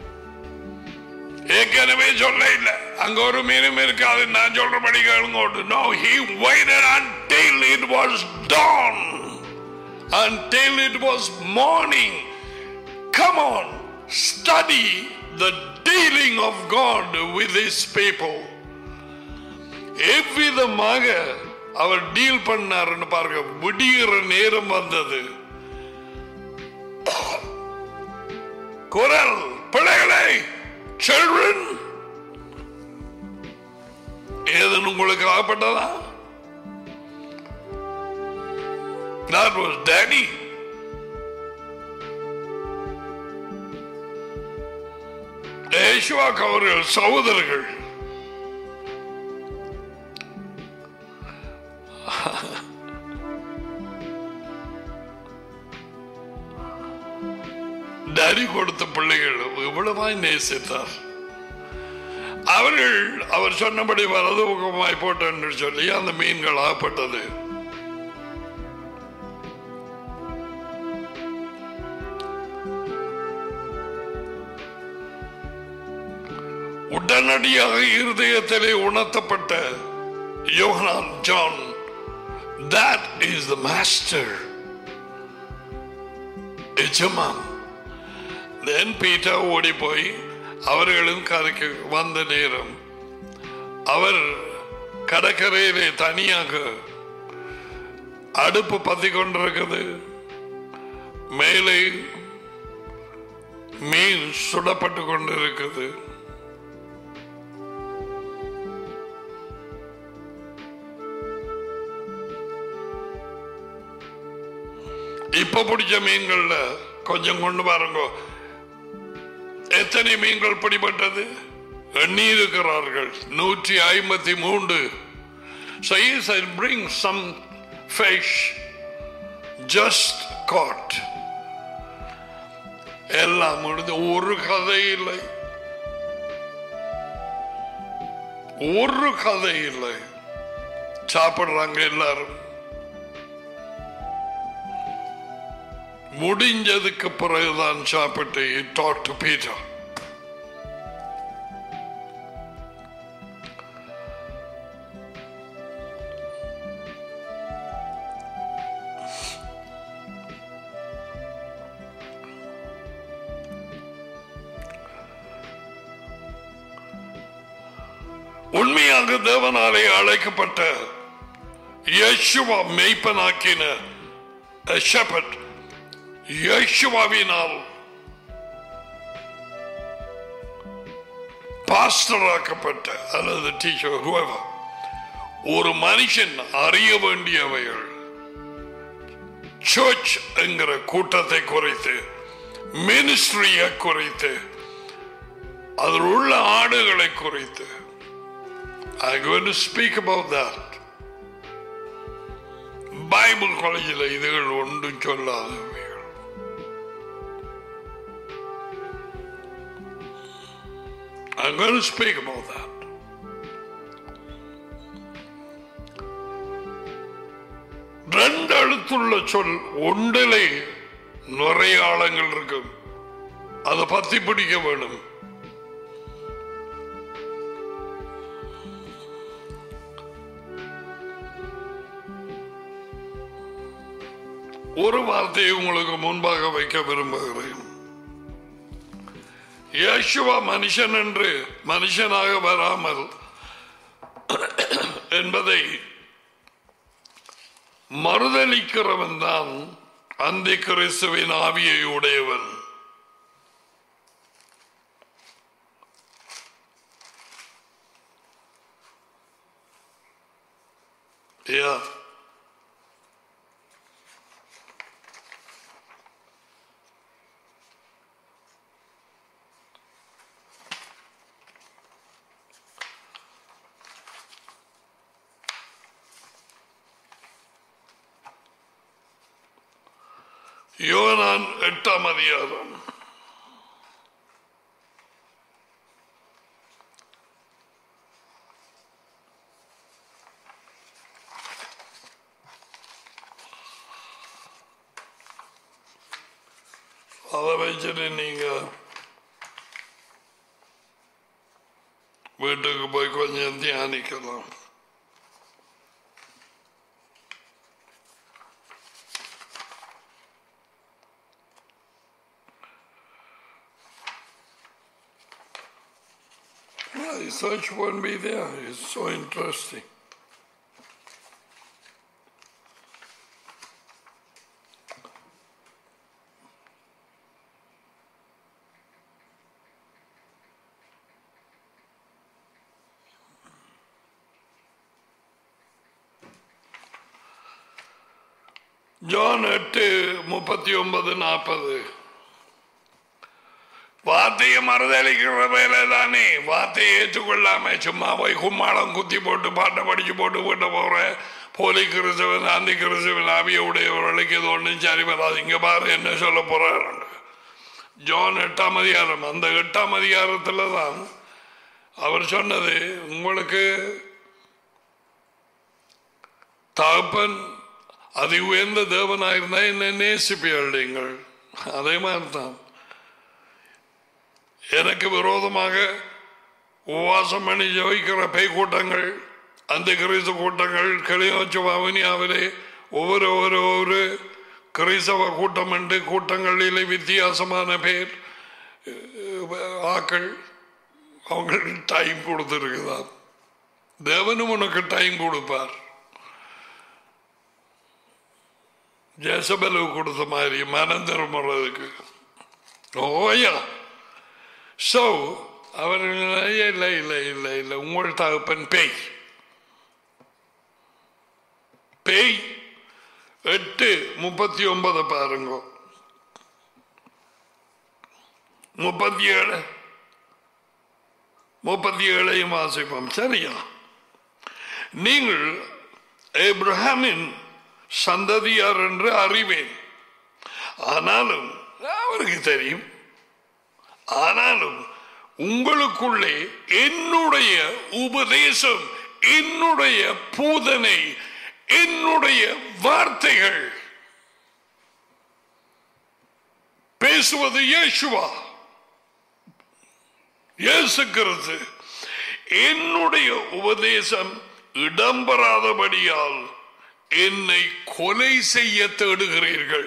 [SPEAKER 1] ஏற்கனவே சொல்ல இல்லை. அங்க ஒரு மீனும் இருக்காது, நான் சொல்றபடி கேளுங்க. No, he waited until it was dawn, until it was morning. Come on, study the dealing of God with his people. எவ்விதமாக அவர் டீல் பண்ணாருன்னு பாருங்க. விடிகிற நேரம் வந்தது. குரல், பிள்ளைகளை, children, ஏதன் உங்களுக்கு ஆகப்பட்டதா? That was Daddy. யேசுவாக்கு அவர்கள் சகோதரர்கள். டாடி கொடுத்த பிள்ளைகள் எவ்வளவாய் நேசித்தார். அவர்கள் அவர் சொன்னபடி வலது பக்கமாய் போட்டு சொல்லி அந்த மீன்கள் ஆகப்பட்டது. உடனடியாக இருதயத்திலே உணர்த்தப்பட்ட யோகனான் John, that is the master. எஜமான். Then Peter ஓடி போய் அவர்களும் கரைக்கு வந்த நேரம் அவர் கடற்கரையிலே தனியாக அடுப்பு பத்தி கொண்டிருக்கிறது. மேலே மீன் சுடப்பட்டு கொண்டிருக்கிறது. இப்ப பிடிச்ச மீன்கள்ல கொஞ்சம் கொண்டு பாருங்க. எத்தனை மீன்கள் பிடிபட்டது? எண்ணி இருக்கிறார்கள் நூற்றி ஐம்பத்தி மூன்று. So he said, bring some fish just caught. எல்லாம் முடிந்து. ஒரு கதை இல்லை, ஒரு கதை இல்லை. சாப்பிடுறாங்க எல்லாரும். முடிஞ்சதுக்கு பிறகுதான் சாப்பிட்டு he talked to Peter. உண்மையாக தேவனாலே அழைக்கப்பட்ட யேசுவா மெய்ப்பனாக்கின ஷெப்பர்ட், யேசுவாவினால் பாஸ்டராக்கப்பட்ட அல்லது டீச்சர் whoever, ஒரு மனுஷன் அறிய வேண்டியவைகள் சர்ச் என்கிற கூட்டத்தை குறைத்து, மினிஸ்ட்ரியை குறைத்து, அதில் உள்ள ஆடுகளை குறைத்து. I'm going to speak about that. Bible காலேஜில் இதுகள் ஒன்றும் சொல்லாதவைகள். I'm going to speak about that. ரெண்டு எழுத்துள்ள சொல் ஒன்றிலே நிறைய ஆழங்கள் இருக்கும். அதை பத்தி பிடிக்க வேணும். ஒரு வார்த்தையை உங்களுக்கு முன்பாக வைக்க விரும்புகிறேன். யேசுவா மனுஷன் என்று மனுஷனாக வராமல் என்பதை மறுதலிக்கிறவன் தான் அந்தி கிறிஸ்துவின் ஆவியை உடையவன். Yeah. யோவான் எட்டாம் அதிகாரம் அதை வச்சுட்டு நீங்க வீட்டுக்கு போய் கொஞ்சம் தியானிக்கலாம். The search won't be there. It's so interesting. John எட்டு முப்பத்தி ஒன்பது நாற்பது. வார்த்தையை மறுதளிக்கிற வேலை தானே. வார்த்தையை ஏற்றுக்கொள்ளாம சும்மா போய் கும்மாளம் குத்தி போட்டு பாட்டை படிச்சு போட்டு வீட்டை போற போலி கிறிஸ்தவன் அந்தி கிறிஸ்தவன் ஆவிய உடையவர்களுக்கு இது ஒன்றும் சரி வராது. இங்க பாரு என்ன சொல்ல போறாரு. ஜான் எட்டாம் அதிகாரம், அந்த எட்டாம் அதிகாரத்துல தான் அவர் சொன்னது, உங்களுக்கு தகப்பன் அதி உயர்ந்த தேவனாயிருந்தா என்ன நேசிப்பீர்கள். அதே மாதிரிதான் எனக்கு விரோதமாக உபவாசம் பண்ணி ஜெயிக்கிற பேய் கூட்டங்கள், அந்த கிறிஸ்தவ கூட்டங்கள், கிளிநொச்சி வவுனியாவிலே ஒவ்வொரு ஒவ்வொரு ஒவ்வொரு கிறிஸ்தவ கூட்டம் என்று கூட்டங்களிலே வித்தியாசமான பேர் ஆக்கள் அவங்களுக்கு டைம் கொடுத்துருக்குதான். தேவனும் உனக்கு டைம் கொடுப்பார். ஜெசபலு கொடுத்த மாதிரி மனம் திரும்புறதுக்கு. ஓயா சோ அவர் இல்லை இல்லை இல்லை இல்லை உங்கள் தகப்பன் பேய். பேய் எட்டு முப்பத்தி ஒன்பது பாருங்க, முப்பத்தி ஏழு முப்பத்தி ஏழையும் வாசிப்போம். சரியா? நீங்கள் ஆபிரகாமின் சந்ததியார் என்று அறிவேன், ஆனாலும் அவருக்கு தெரியும், ஆனாலும் உங்களுக்குள்ளே என்னுடைய உபதேசம், என்னுடைய போதனை, என்னுடைய வார்த்தைகள் பேசுவது இயேசுவா, இயேசு கிறிஸ்து. என்னுடைய உபதேசம் இடம்பெறாதபடியால் என்னை கொலை செய்ய தேடுகிறீர்கள்.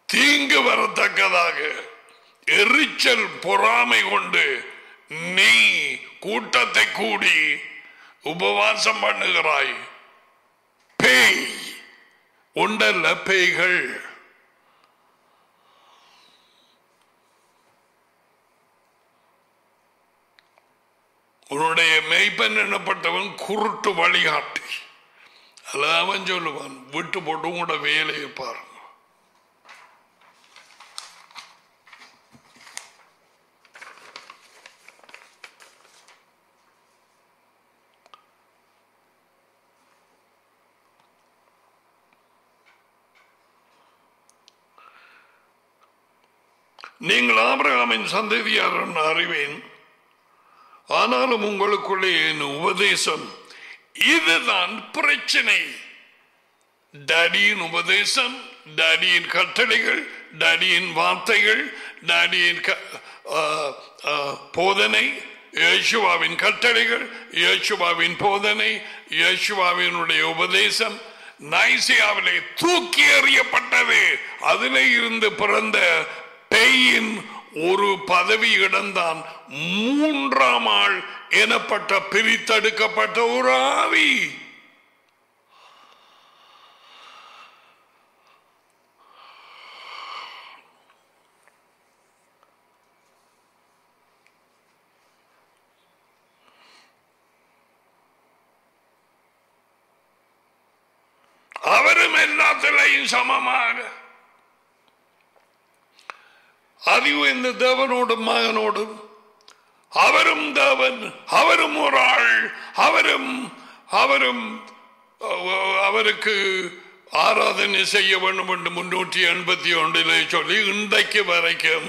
[SPEAKER 1] தீங்கு வரத்தக்கதாக எரிச்சல் பொறாமை கொண்டு நீ கூட்டத்தை கூடி உபவாசம் பண்ணுகிறாய். பேய் உண்டல்ல, பேய்கள். உன்னுடைய மெய்ப்பன் எனப்பட்டவன் குருட்டு வழிகாட்டி. அல்ல அவன் சொல்லுவான், விட்டு போட்டு உங்களோட வேலையை பாருங்க. நீங்கள் ஆபிரகாமின் சந்ததியார் என்று அறிவேன், ஆனாலும் உங்களுக்குள்ளே என் உபதேசம். இதுதான் பிரச்சனை. டாடியின் உபதேசம், டாடியின் கட்டளைகள், டாடியின் வார்த்தைகள், டாடியின் போதனை, இயேசுவாவின் கட்டளைகள், இயேசுவாவின் போதனை, இயேசுவாவினுடைய உபதேசம் நைசியாவிலே தூக்கி எறியப்பட்டது. அதிலே இருந்து பிறந்த பேயின் ஒரு பதவி இடம்தான் மூன்றாம் ஆள் எனப்பட்ட பிரித்தெடுக்கப்பட்ட ஒரு ஆவி. அவரும் எல்லாத்திலையும் சமமாக அறிவு இந்த தேவனோடும் மகனோடும், அவரும் தேவன், அவரும் ஒரு ஆள், அவரும் அவரும் அவருக்கு ஆராதனை செய்ய வேண்டும் என்று முன்னூற்றி எண்பத்தி ஒன்றிலே சொல்லி இன்றைக்கு வரைக்கும்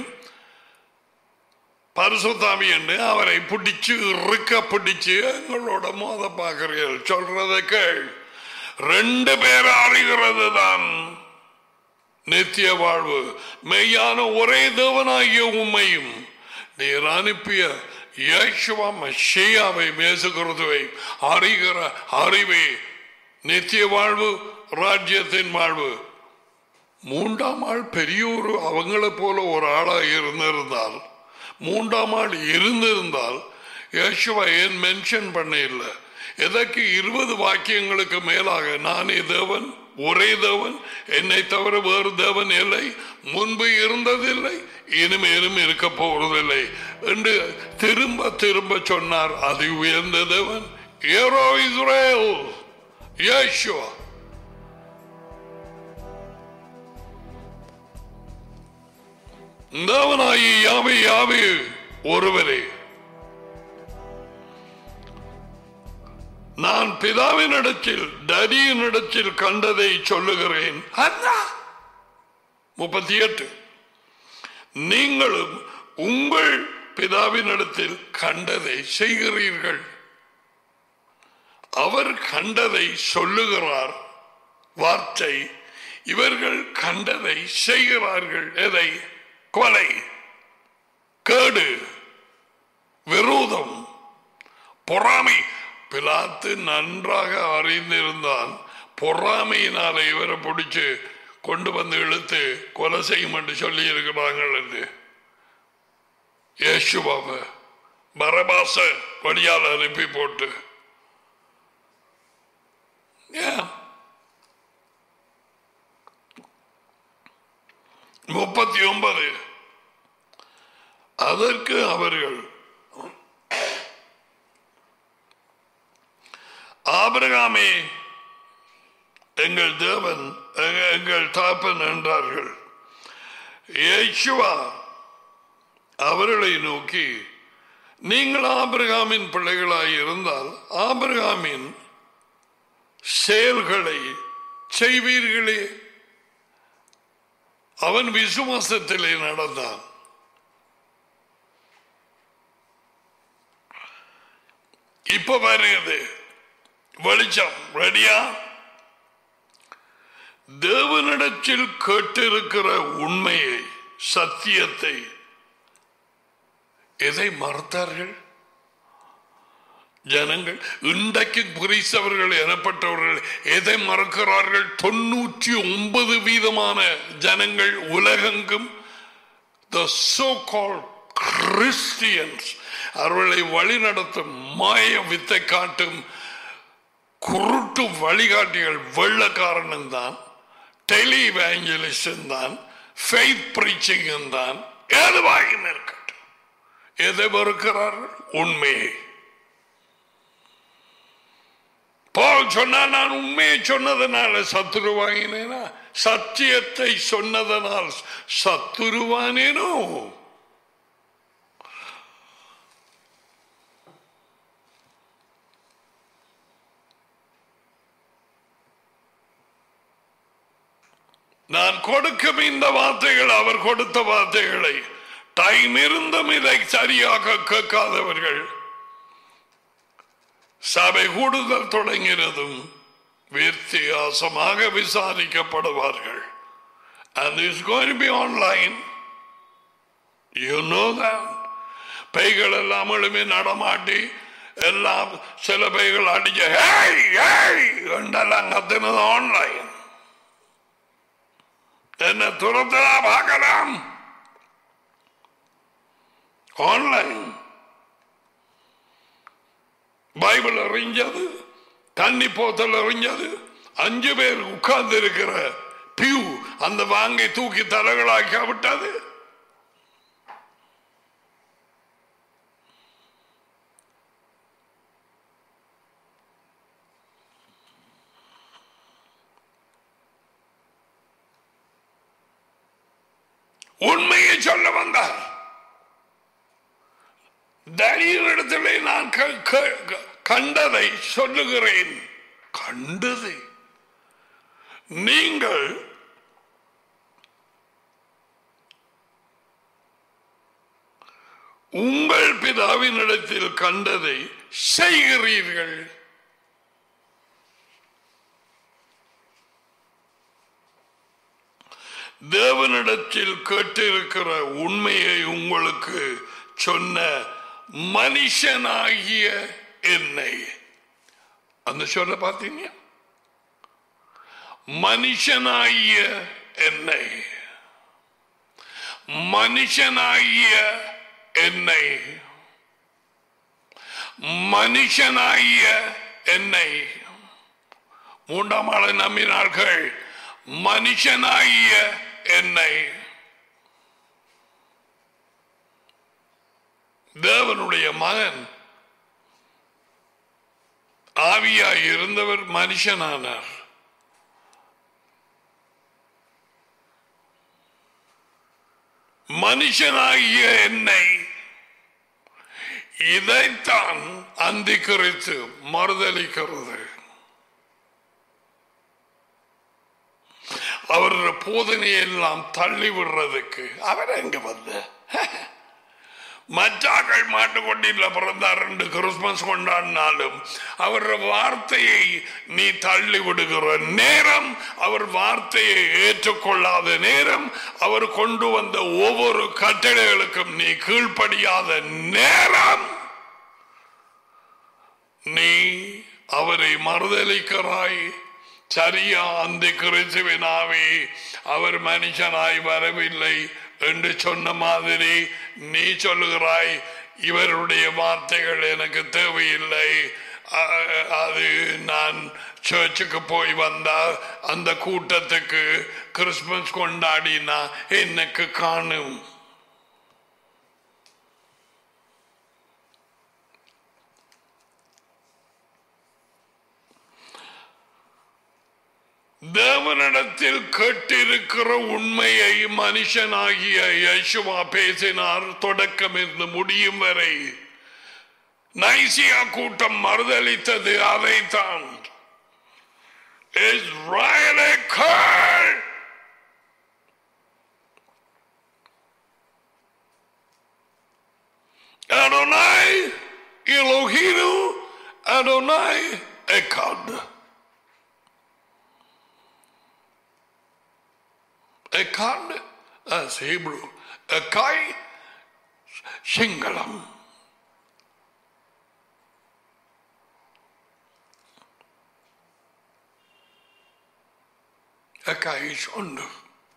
[SPEAKER 1] பரிசுத்தாவி என்று அவரை பிடிச்சு இறுக்க பிடிச்சு எங்களோட மோத பார்க்கிறீர்கள். சொல்றதை கேள். ரெண்டு பேர் அறிகிறது தான் நித்திய வாழ்வு. மெய்யான ஒரே தேவனாகிய உம்மையும் நீர் அனுப்பிய இயேசுவா மஷியாவை மேசுகிறதுவை அறிகிற அறிவே நித்திய வாழ்வு, ராஜ்யத்தின் வாழ்வு. மூன்றாம் ஆள் பெரிய ஒரு அவங்களை போல ஒரு ஆளாக இருந்திருந்தால், மூன்றாம் ஆள் இருந்திருந்தால் இயேசுவா ஏன் மென்ஷன் பண்ண இல்லை? எதற்கு இருபது வாக்கியங்களுக்கு மேலாக நானே தேவன், ஒரே தேவன், என்னை தவிர வேறு தேவன் இல்லை, முன்பு இருந்ததில்லை, இனிமேலும் இருக்க போவதில்லை என்று திரும்ப திரும்ப சொன்னார். அது உயர்ந்த தேவன், ஏரோ இஸ்ரேல், இயேசுவா. தேவனாகி யாவே யாவே ஒருவரே. நான் பிதாவின் இடத்தில் டடியின் இடத்தில் கண்டதை சொல்லுகிறேன். முப்பத்தி எட்டு. நீங்களும் உங்கள் பிதாவின் இடத்தில் கண்டதை செய்கிறீர்கள். அவர் கண்டதை சொல்லுகிறார் வார்த்தை, இவர்கள் கண்டதை செய்கிறார்கள். எதை? கொலை, கேடு, விரோதம், பொறாமை. பிலாத்து நன்றாக அறிந்திருந்தான். பொறாமையினால இவரை பிடிச்சு கொண்டு வந்து இழுத்து கொலை செய்யும் என்று சொல்லி இருக்கிறார்கள் என்று. இயேசுவாவை பரபாச வழியால் அனுப்பி போட்டு முப்பத்தி ஒன்பது. அதற்கு அவர்கள், ஆபிரகாமே எங்கள் தேவன், எங்கள் தாப்பன் என்றார்கள். இயேசுவா அவர்களை நோக்கி, நீங்கள் ஆபிரகாமின் பிள்ளைகளாய் இருந்தால் ஆபிரகாமின் செயல்களை செய்வீர்களே. அவன் விசுவாசத்திலே நடந்தான். இப்ப வருகிறது வெளிச்சம். ரெடியா? தேவனிடத்தில் கேட்டிருக்கிற உண்மையை, சத்தியத்தை எதை மறுத்தார்கள்? ஜனங்கள் இன்றைக்கு கிறிஸ்தவர்கள் எனப்பட்டவர்கள் எதை மறக்கிறார்கள்? தொன்னூற்றி ஒன்பது வீதமான ஜனங்கள் உலகெங்கும் the so-called Christians அவர்களை வழிநடத்தும் மாய வித்தை காட்டும் குருட்டு வழிகாட்டிகள் வெள்ளக்காரனும் தான், டெலி இவாஞ்சலிஸ்டும் தான், ஃபெய்த் பிரீச்சிங்கும் தான். எதுவாயும் இருக்கட்டும், எதை மறுக்கிறார்கள்? உண்மையை. பவுல் சொன்னா, நான் உண்மையை சொன்னதனால சத்துருவாங்கினேனா? சத்தியத்தை சொன்னதனால் சத்துருவானேனோ? நான் கொடுக்கும் இந்த வார்த்தைகள் அவர் கொடுத்த வார்த்தைகளை டைம் இருந்தும் இதை சரியாக கேட்காதவர்கள் சபை கூடுதல் தொடங்கினதும் வித்தியாசமாக விசாரிக்கப்படுவார்கள். And it's going to be online. You know that. பைகள் எல்லாம் எழுமே நடமாட்டி எல்லாம் சில பைகள் அடிச்ச என்றெல்லாம் கத்தினது ஆன்லைன். என்ன துரத்தலா பார்க்கலாம் ஆன்லைன். பைபிள் அறிஞ்சது, தண்ணி போத்தல் அறிஞ்சது, அஞ்சு பேர் உட்கார்ந்து இருக்கிற பியூ அந்த வாங்கை தூக்கி தலைகளாக்கி விட்டது. உண்மையை சொல்ல வந்தார். தனியிடத்திலே நான் கண்டதை சொல்லுகிறேன். கண்டதை நீங்கள் உங்கள் பிதாவினிடத்தில் கண்டதை செய்கிறீர்கள். தேவனிடத்தில் கேட்டிருக்கிற உண்மையை உங்களுக்கு சொன்ன மனுஷனாகிய என்னை, அந்த சொல்ல பார்த்தீங்க, மனுஷனாகிய என்னை, மனுஷனாகிய என்னை, மனுஷனாகிய என்னை. மூன்றாம் ஆளை நம்பினார்கள். மனுஷனாகிய என்னை. தேவனுடைய மகன் ஆவியாய் இருந்தவர் மனுஷனானார். மனுஷனாகிய என்னை, இதைத்தான் அந்தி கிறிஸ்து மறுதலிக்கிறது. அவருடைய போதனையை எல்லாம் தள்ளி விடுறதுக்கு அவர் எங்க வந்த மச்சாக்கள் மாட்டுக்கொண்டியில் பிறந்தார் என்று கிறிஸ்துமஸ் கொண்டாடினாலும் அவர் வார்த்தையை நீ தள்ளி விடுகிற நேரம், அவர் வார்த்தையை ஏற்றுக்கொள்ளாத நேரம், அவர் கொண்டு வந்த ஒவ்வொரு கட்டளைகளுக்கும் நீ கீழ்ப்படியாத நேரம், நீ அவரை மறுதலிக்கிறாய். சரியா? அந்த கிறிஸ்துவின் ஆவி அவர் மனுஷனாய் வரவில்லை என்று சொன்ன மாதிரி நீ சொல்லுகிறாய், இவருடைய வார்த்தைகள் எனக்கு தேவையில்லை, அது நான் சர்ச்சுக்கு போய் வந்தா அந்த கூட்டத்துக்கு கிறிஸ்துமஸ் கொண்டாடினா எனக்கு காணும். தேவனிடத்தில் கேட்டிருக்கிற உண்மையை மனுஷனாகிய யேசுவா பேசினார். தொடக்கம் இருந்து முடியும் வரை நைசியா கூட்டம் மறுதலித்தது அதைத்தான். இஸ்ரவேலே கேள், Adonai Eloheinu Adonai Echad. Echad as Hebrew, Ekai Singalam. Akayish undu.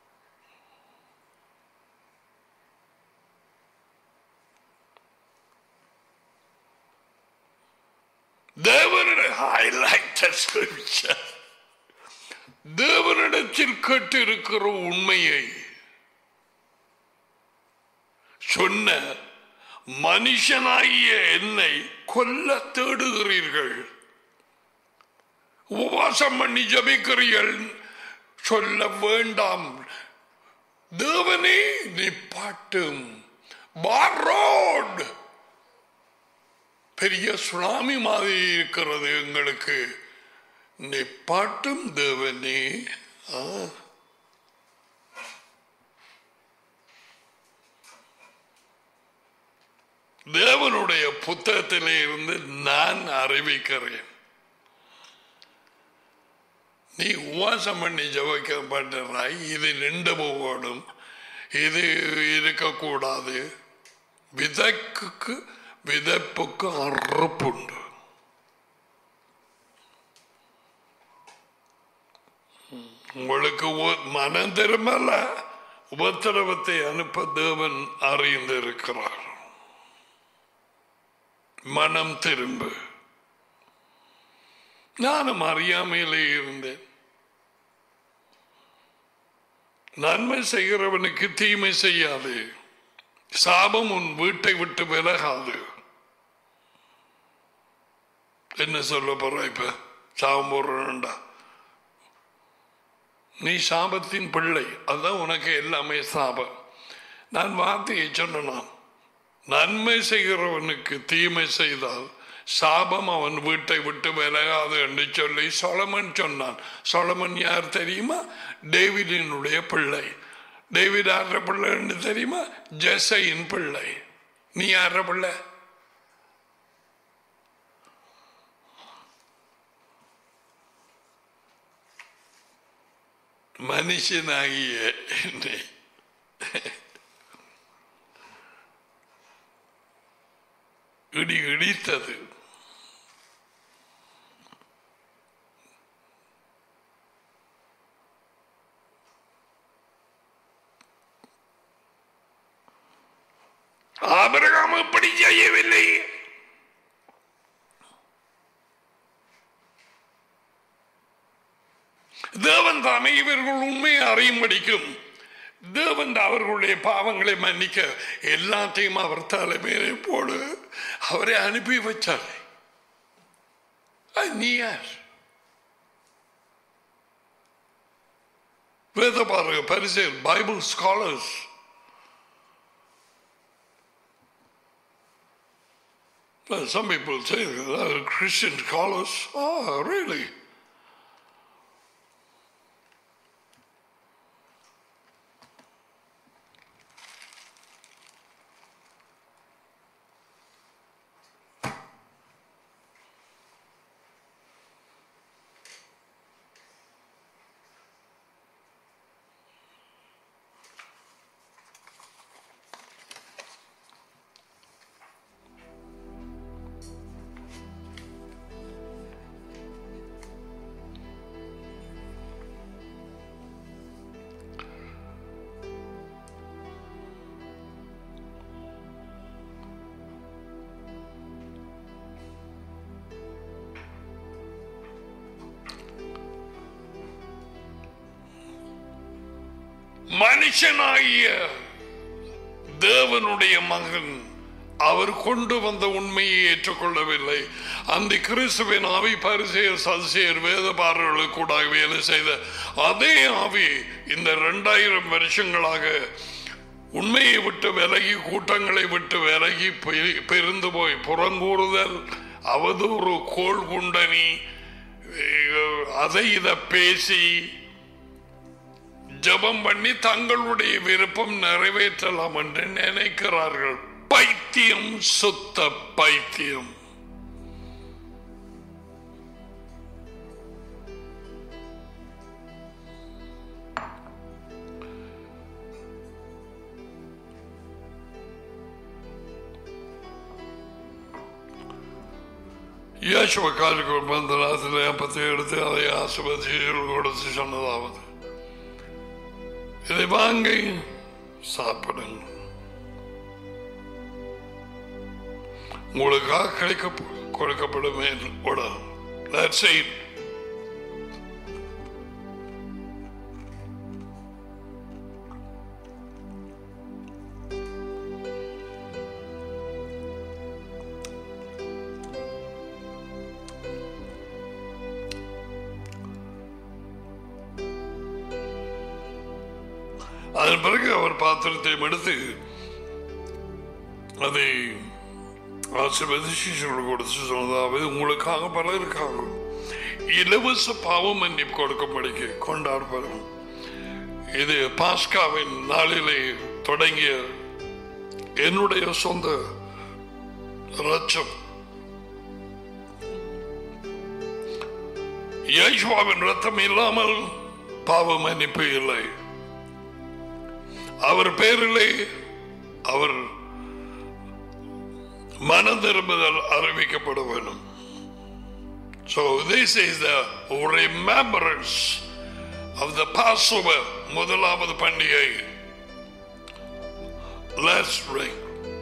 [SPEAKER 1] தேவனிட I like that scripture. தேவனிடத்தில் கேட்டிருக்கிற உண்மையை சொன்ன மனுஷனாகிய என்னை கொல்ல தேடுகிறீர்கள். உபவாசம் பண்ணி ஜபிக்கிறீர்கள், சொல்ல வேண்டாம். தேவனே நிப்பாட்டும். பார் ரோட் பெரிய சுனாமி மாதிரி இருக்கிறது எங்களுக்கு. நிப்பாட்டும் தேவனே. தேவனுடைய புத்தகத்திலே இருந்து நான் அறிவிக்கிறேன். நீ உவாசம் பண்ணி ஜபிக்கப்பட்டாய், இது நின்று போகணும், இது இருக்கக்கூடாது. விதைக்கு விதைப்புக்கு அறுப்புண்டு. உங்களுக்கு மனம் திரும்பல, உபத்திரவத்தை அனுப்ப தேவன் அறிந்திருக்கிறார். மனம் திரும்ப. நானும் அறியாமையிலே இருந்தேன். நன்மை செய்கிறவனுக்கு தீமை செய்யாது, சாபம் உன் வீட்டை விட்டு விலகாது. என்ன சொல்ல போற? இப்ப சாபம் போடுறா, நீ சாபத்தின் பிள்ளை, அதுதான் உனக்கு எல்லாமே சாபம். நான் வார்த்தையை சொன்னான், நன்மை செய்கிறவனுக்கு தீமை செய்தால் சாபம் அவன் வீட்டை விட்டு விலகாது என்று சொல்லி சொலமன் சொன்னான். சொலமன் யார் தெரியுமா? டேவிடினுடைய பிள்ளை. டேவிட் யார பிள்ளை என்று தெரியுமா? ஜெசையின் பிள்ளை. நீ யார பிள்ளை? மனுஷனாகிய என்னை இடி இடித்தது. ஆபிரகாம் இப்படி செய்யவில்லை. தேவன் தாமே இவர்கள் உண்மையை அறியும்படிக்கும் தேவன் அவர்களுடைய பாவங்களை மன்னிக்க எல்லாத்தையும் அவர் தலைமையிலே போடு அவரை அனுப்பி வச்சார். நீ யார்? வேத பாருங்க, பரிசேயர், Bible scholars. Some people say uh, Christian scholars. Oh, really? மனுஷனாகிய தேவனுடைய மகன் அவர் கொண்டு வந்த உண்மையை ஏற்றுக்கொள்ளவில்லை. அந்த கிறிஸ்துவின் ஆவி பரிசேயர் சதுசேயர் வேதபாரர்களுக்கு கூட வேலை செய்த அதே ஆவி இந்த இரண்டாயிரம் வருஷங்களாக உண்மையை விட்டு விலகி, கூட்டங்களை விட்டு விலகி பெருந்து போய் புறங்கூறுதல், அவதூறு, கோள் குண்டனி, அதை இதை பேசி ஜபம் பண்ணி தங்களுடைய விருப்பம் நிறைவேற்றலாம் என்று நினைக்கிறார்கள். பைத்தியம், சுத்த பைத்தியம். യേശുവ കാലുകൾ ബന്ധനത്തിലെ അപ്പത്തെ എടുത്ത് അതേ ആശുപത്രിയിൽ കൊടുത്ത് சொன்னதாவது, இதை வாங்கி சாப்பிடுங்க. உங்களுக்காக கிடைக்க கொடுக்கப்படும் உடல். That's it. அதன் பிறகு அவர் பாத்திரத்தை எடுத்து அதை ஆசீர்வதிச்சு கொடுத்து சொன்னதாவது, உங்களுக்காக பலருக்காக இலவச பாவம் மன்னிப்பு கொடுக்கும்படிக்கு கொண்டாடப்படும். இது பாஸ்காவின் நாளிலே தொடங்கிய என்னுடைய சொந்த ரத்தம். இயேசுவின் ரத்தம் இல்லாமல் பாவ மன்னிப்பு இல்லை. அவர் பேரிலே அவர் மனம் திரும்புதல் அறிவிக்கப்பட வேண்டும். So this is the remembrance of the Passover, முதலாவது பண்டிகை. Let's drink.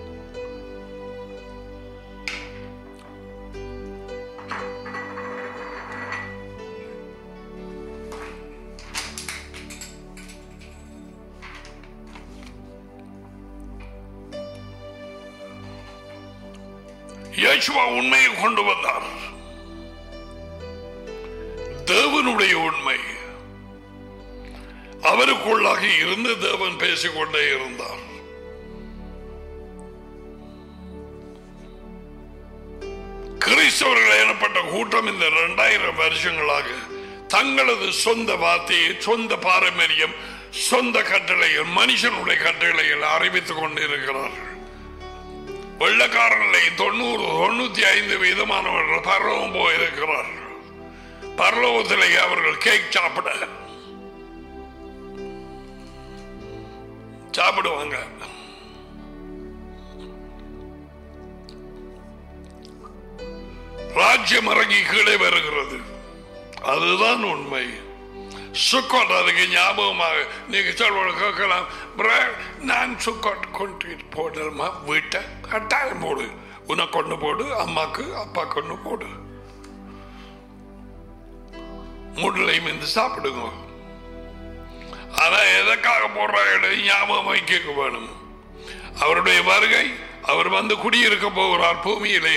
[SPEAKER 1] இயேசுவா உண்மையை கொண்டு வந்தார். தேவனுடைய உண்மை அவருக்குள்ளாக இருந்து தேவன் பேசிக்கொண்டே இருந்தார். கிறிஸ்தவர்கள் எனப்பட்ட கூட்டம் இந்த இரண்டாயிரம் வருஷங்களாக தங்களது சொந்த வார்த்தையை, சொந்த பாரம்பரியம், சொந்த கட்டளைகள், மனுஷனுடைய கட்டளைகள் அறிவித்துக் கொண்டிருக்கிறார்கள். வெள்ளக்காரர்களை தொண்ணூறு தொண்ணூத்தி ஐந்து வீதமானவர்கள் பரலோகம் போயிருக்கிறார்கள். பரலோகத்திலே அவர்கள் கேக் சாப்பிட சாப்பிடுவாங்க. ராஜ்யம் இறங்கி கீழே வருகிறது. அதுதான் உண்மை. சுக்கோட் அதுக்கு ஞாபகமாக நீங்க சொல்ல கேட்கலாம், நான் சுக்கோட் கொண்டு போடலாமா? வீட்டை கட்டாயம் போடு, உனக்கு கொண்டு போடு, அம்மாக்கு அப்பா கொண்டு போடு, முடலையும் இருந்து சாப்பிடுங்க. ஆனா எதற்காக போடுறாங்க ஞாபகம் வைக்க வேணும். அவருடைய வருகை, அவர் வந்து குடியிருக்க போகிறார் பூமியிலே.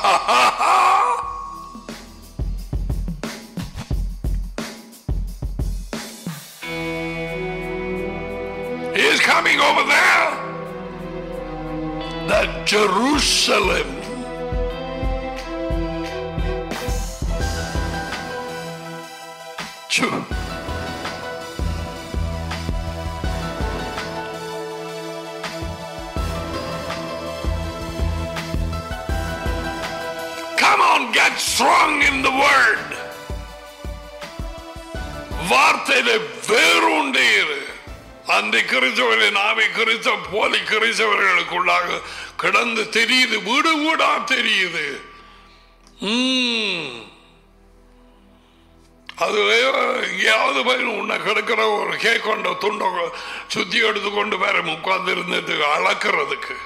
[SPEAKER 1] He is coming over there. That Jerusalem. Choo. Come on, get strong in the word. வார்த்தையிலே வேறுண்டேறு. அந்த கிறிஸ்தவர்களின் ஆவி கிறிஸ்தவ போலி கிறிஸ்தவர்களுக்குள்ளாக கிடந்து தெரியுது, வீடு வீடா தெரியுது. அது எங்கேயாவது போய் உன்னை கிடக்கிற ஒரு கேக் கொண்ட துண்டை சுத்தி எடுத்து கொண்டு வேற உட்கார்ந்து இருந்ததுக்கு அளக்கிறதுக்கு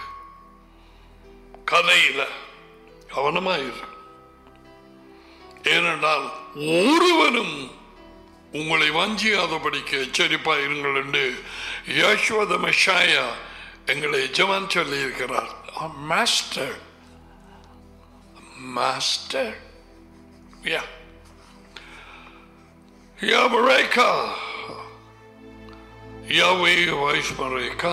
[SPEAKER 1] கதையில கவனமாயிரு. ஏனென்றால் ஒருவனும் உங்களை வஞ்சியாதபடிக்கு எச்சரிப்பா இருங்கள் என்று யேசுவ மெஷாயா எங்களை ஜெபம் சொல்லி இருக்கிறார். மாஸ்டர் மாஸ்டர் யா யாவரேகா யாவே வைஸ்மரேகா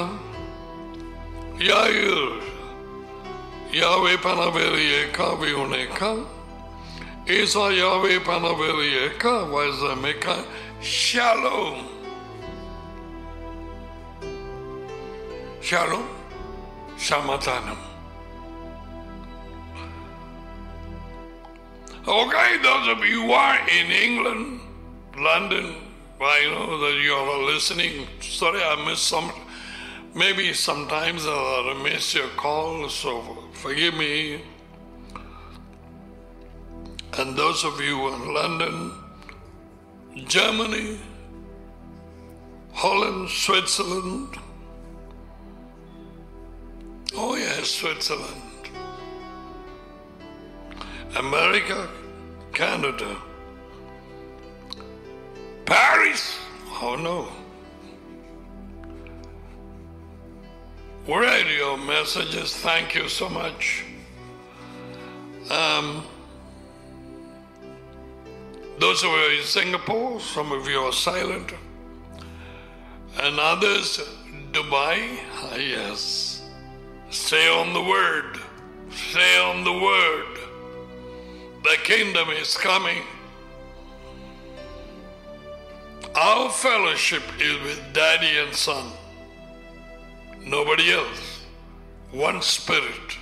[SPEAKER 1] யாயிர் யாவே பனவேரியேகா வியுனேகா Isa Yahweh Panaverieka Vazameka Shalom. Shalom Shamatanam. Okay, those of you who are in England, London, I know that you are listening. Sorry, I missed some. Maybe sometimes I miss your call, so forgive me. And those of you in London, Germany, Holland, Switzerland. Oh yes, Switzerland. America, Canada. Paris. Oh no. Radio messages, thank you so much. Um, those who are in Singapore, some of you are silent. And others, Dubai, ah, yes. Stay on the word. Stay on the word. The kingdom is coming. Our fellowship is with Daddy and Son. Nobody else. One spirit.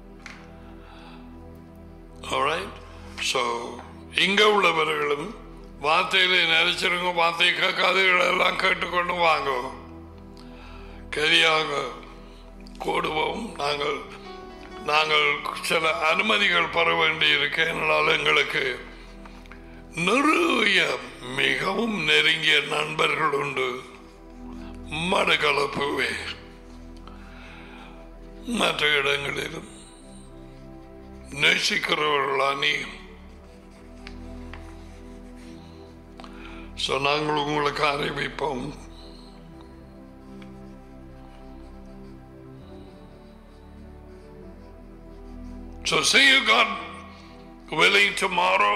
[SPEAKER 1] All right? So, இங்க உள்ளவர்களும் வார்த்தையில நினைச்சிருங்க, வார்த்தை கேட்காதீர்கள் எல்லாம் கேட்டுக்கொண்டு வாங்க. கரியாக கூடுவோம். நாங்கள் நாங்கள் சில அனுமதிகள் பெற வேண்டி இருக்கு. என்னால் எங்களுக்கு நிறைய மிகவும் நெருங்கிய நண்பர்கள் உண்டு. மடகலப்புவே மற்ற இடங்களிலும் நேசிக்கிறவர்களா நீ? So, நாங்கள் உங்களுக்கு அறிவிப்போம். So see you, God willing, tomorrow.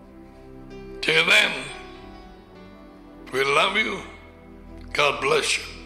[SPEAKER 1] Till then, we love you. God bless you.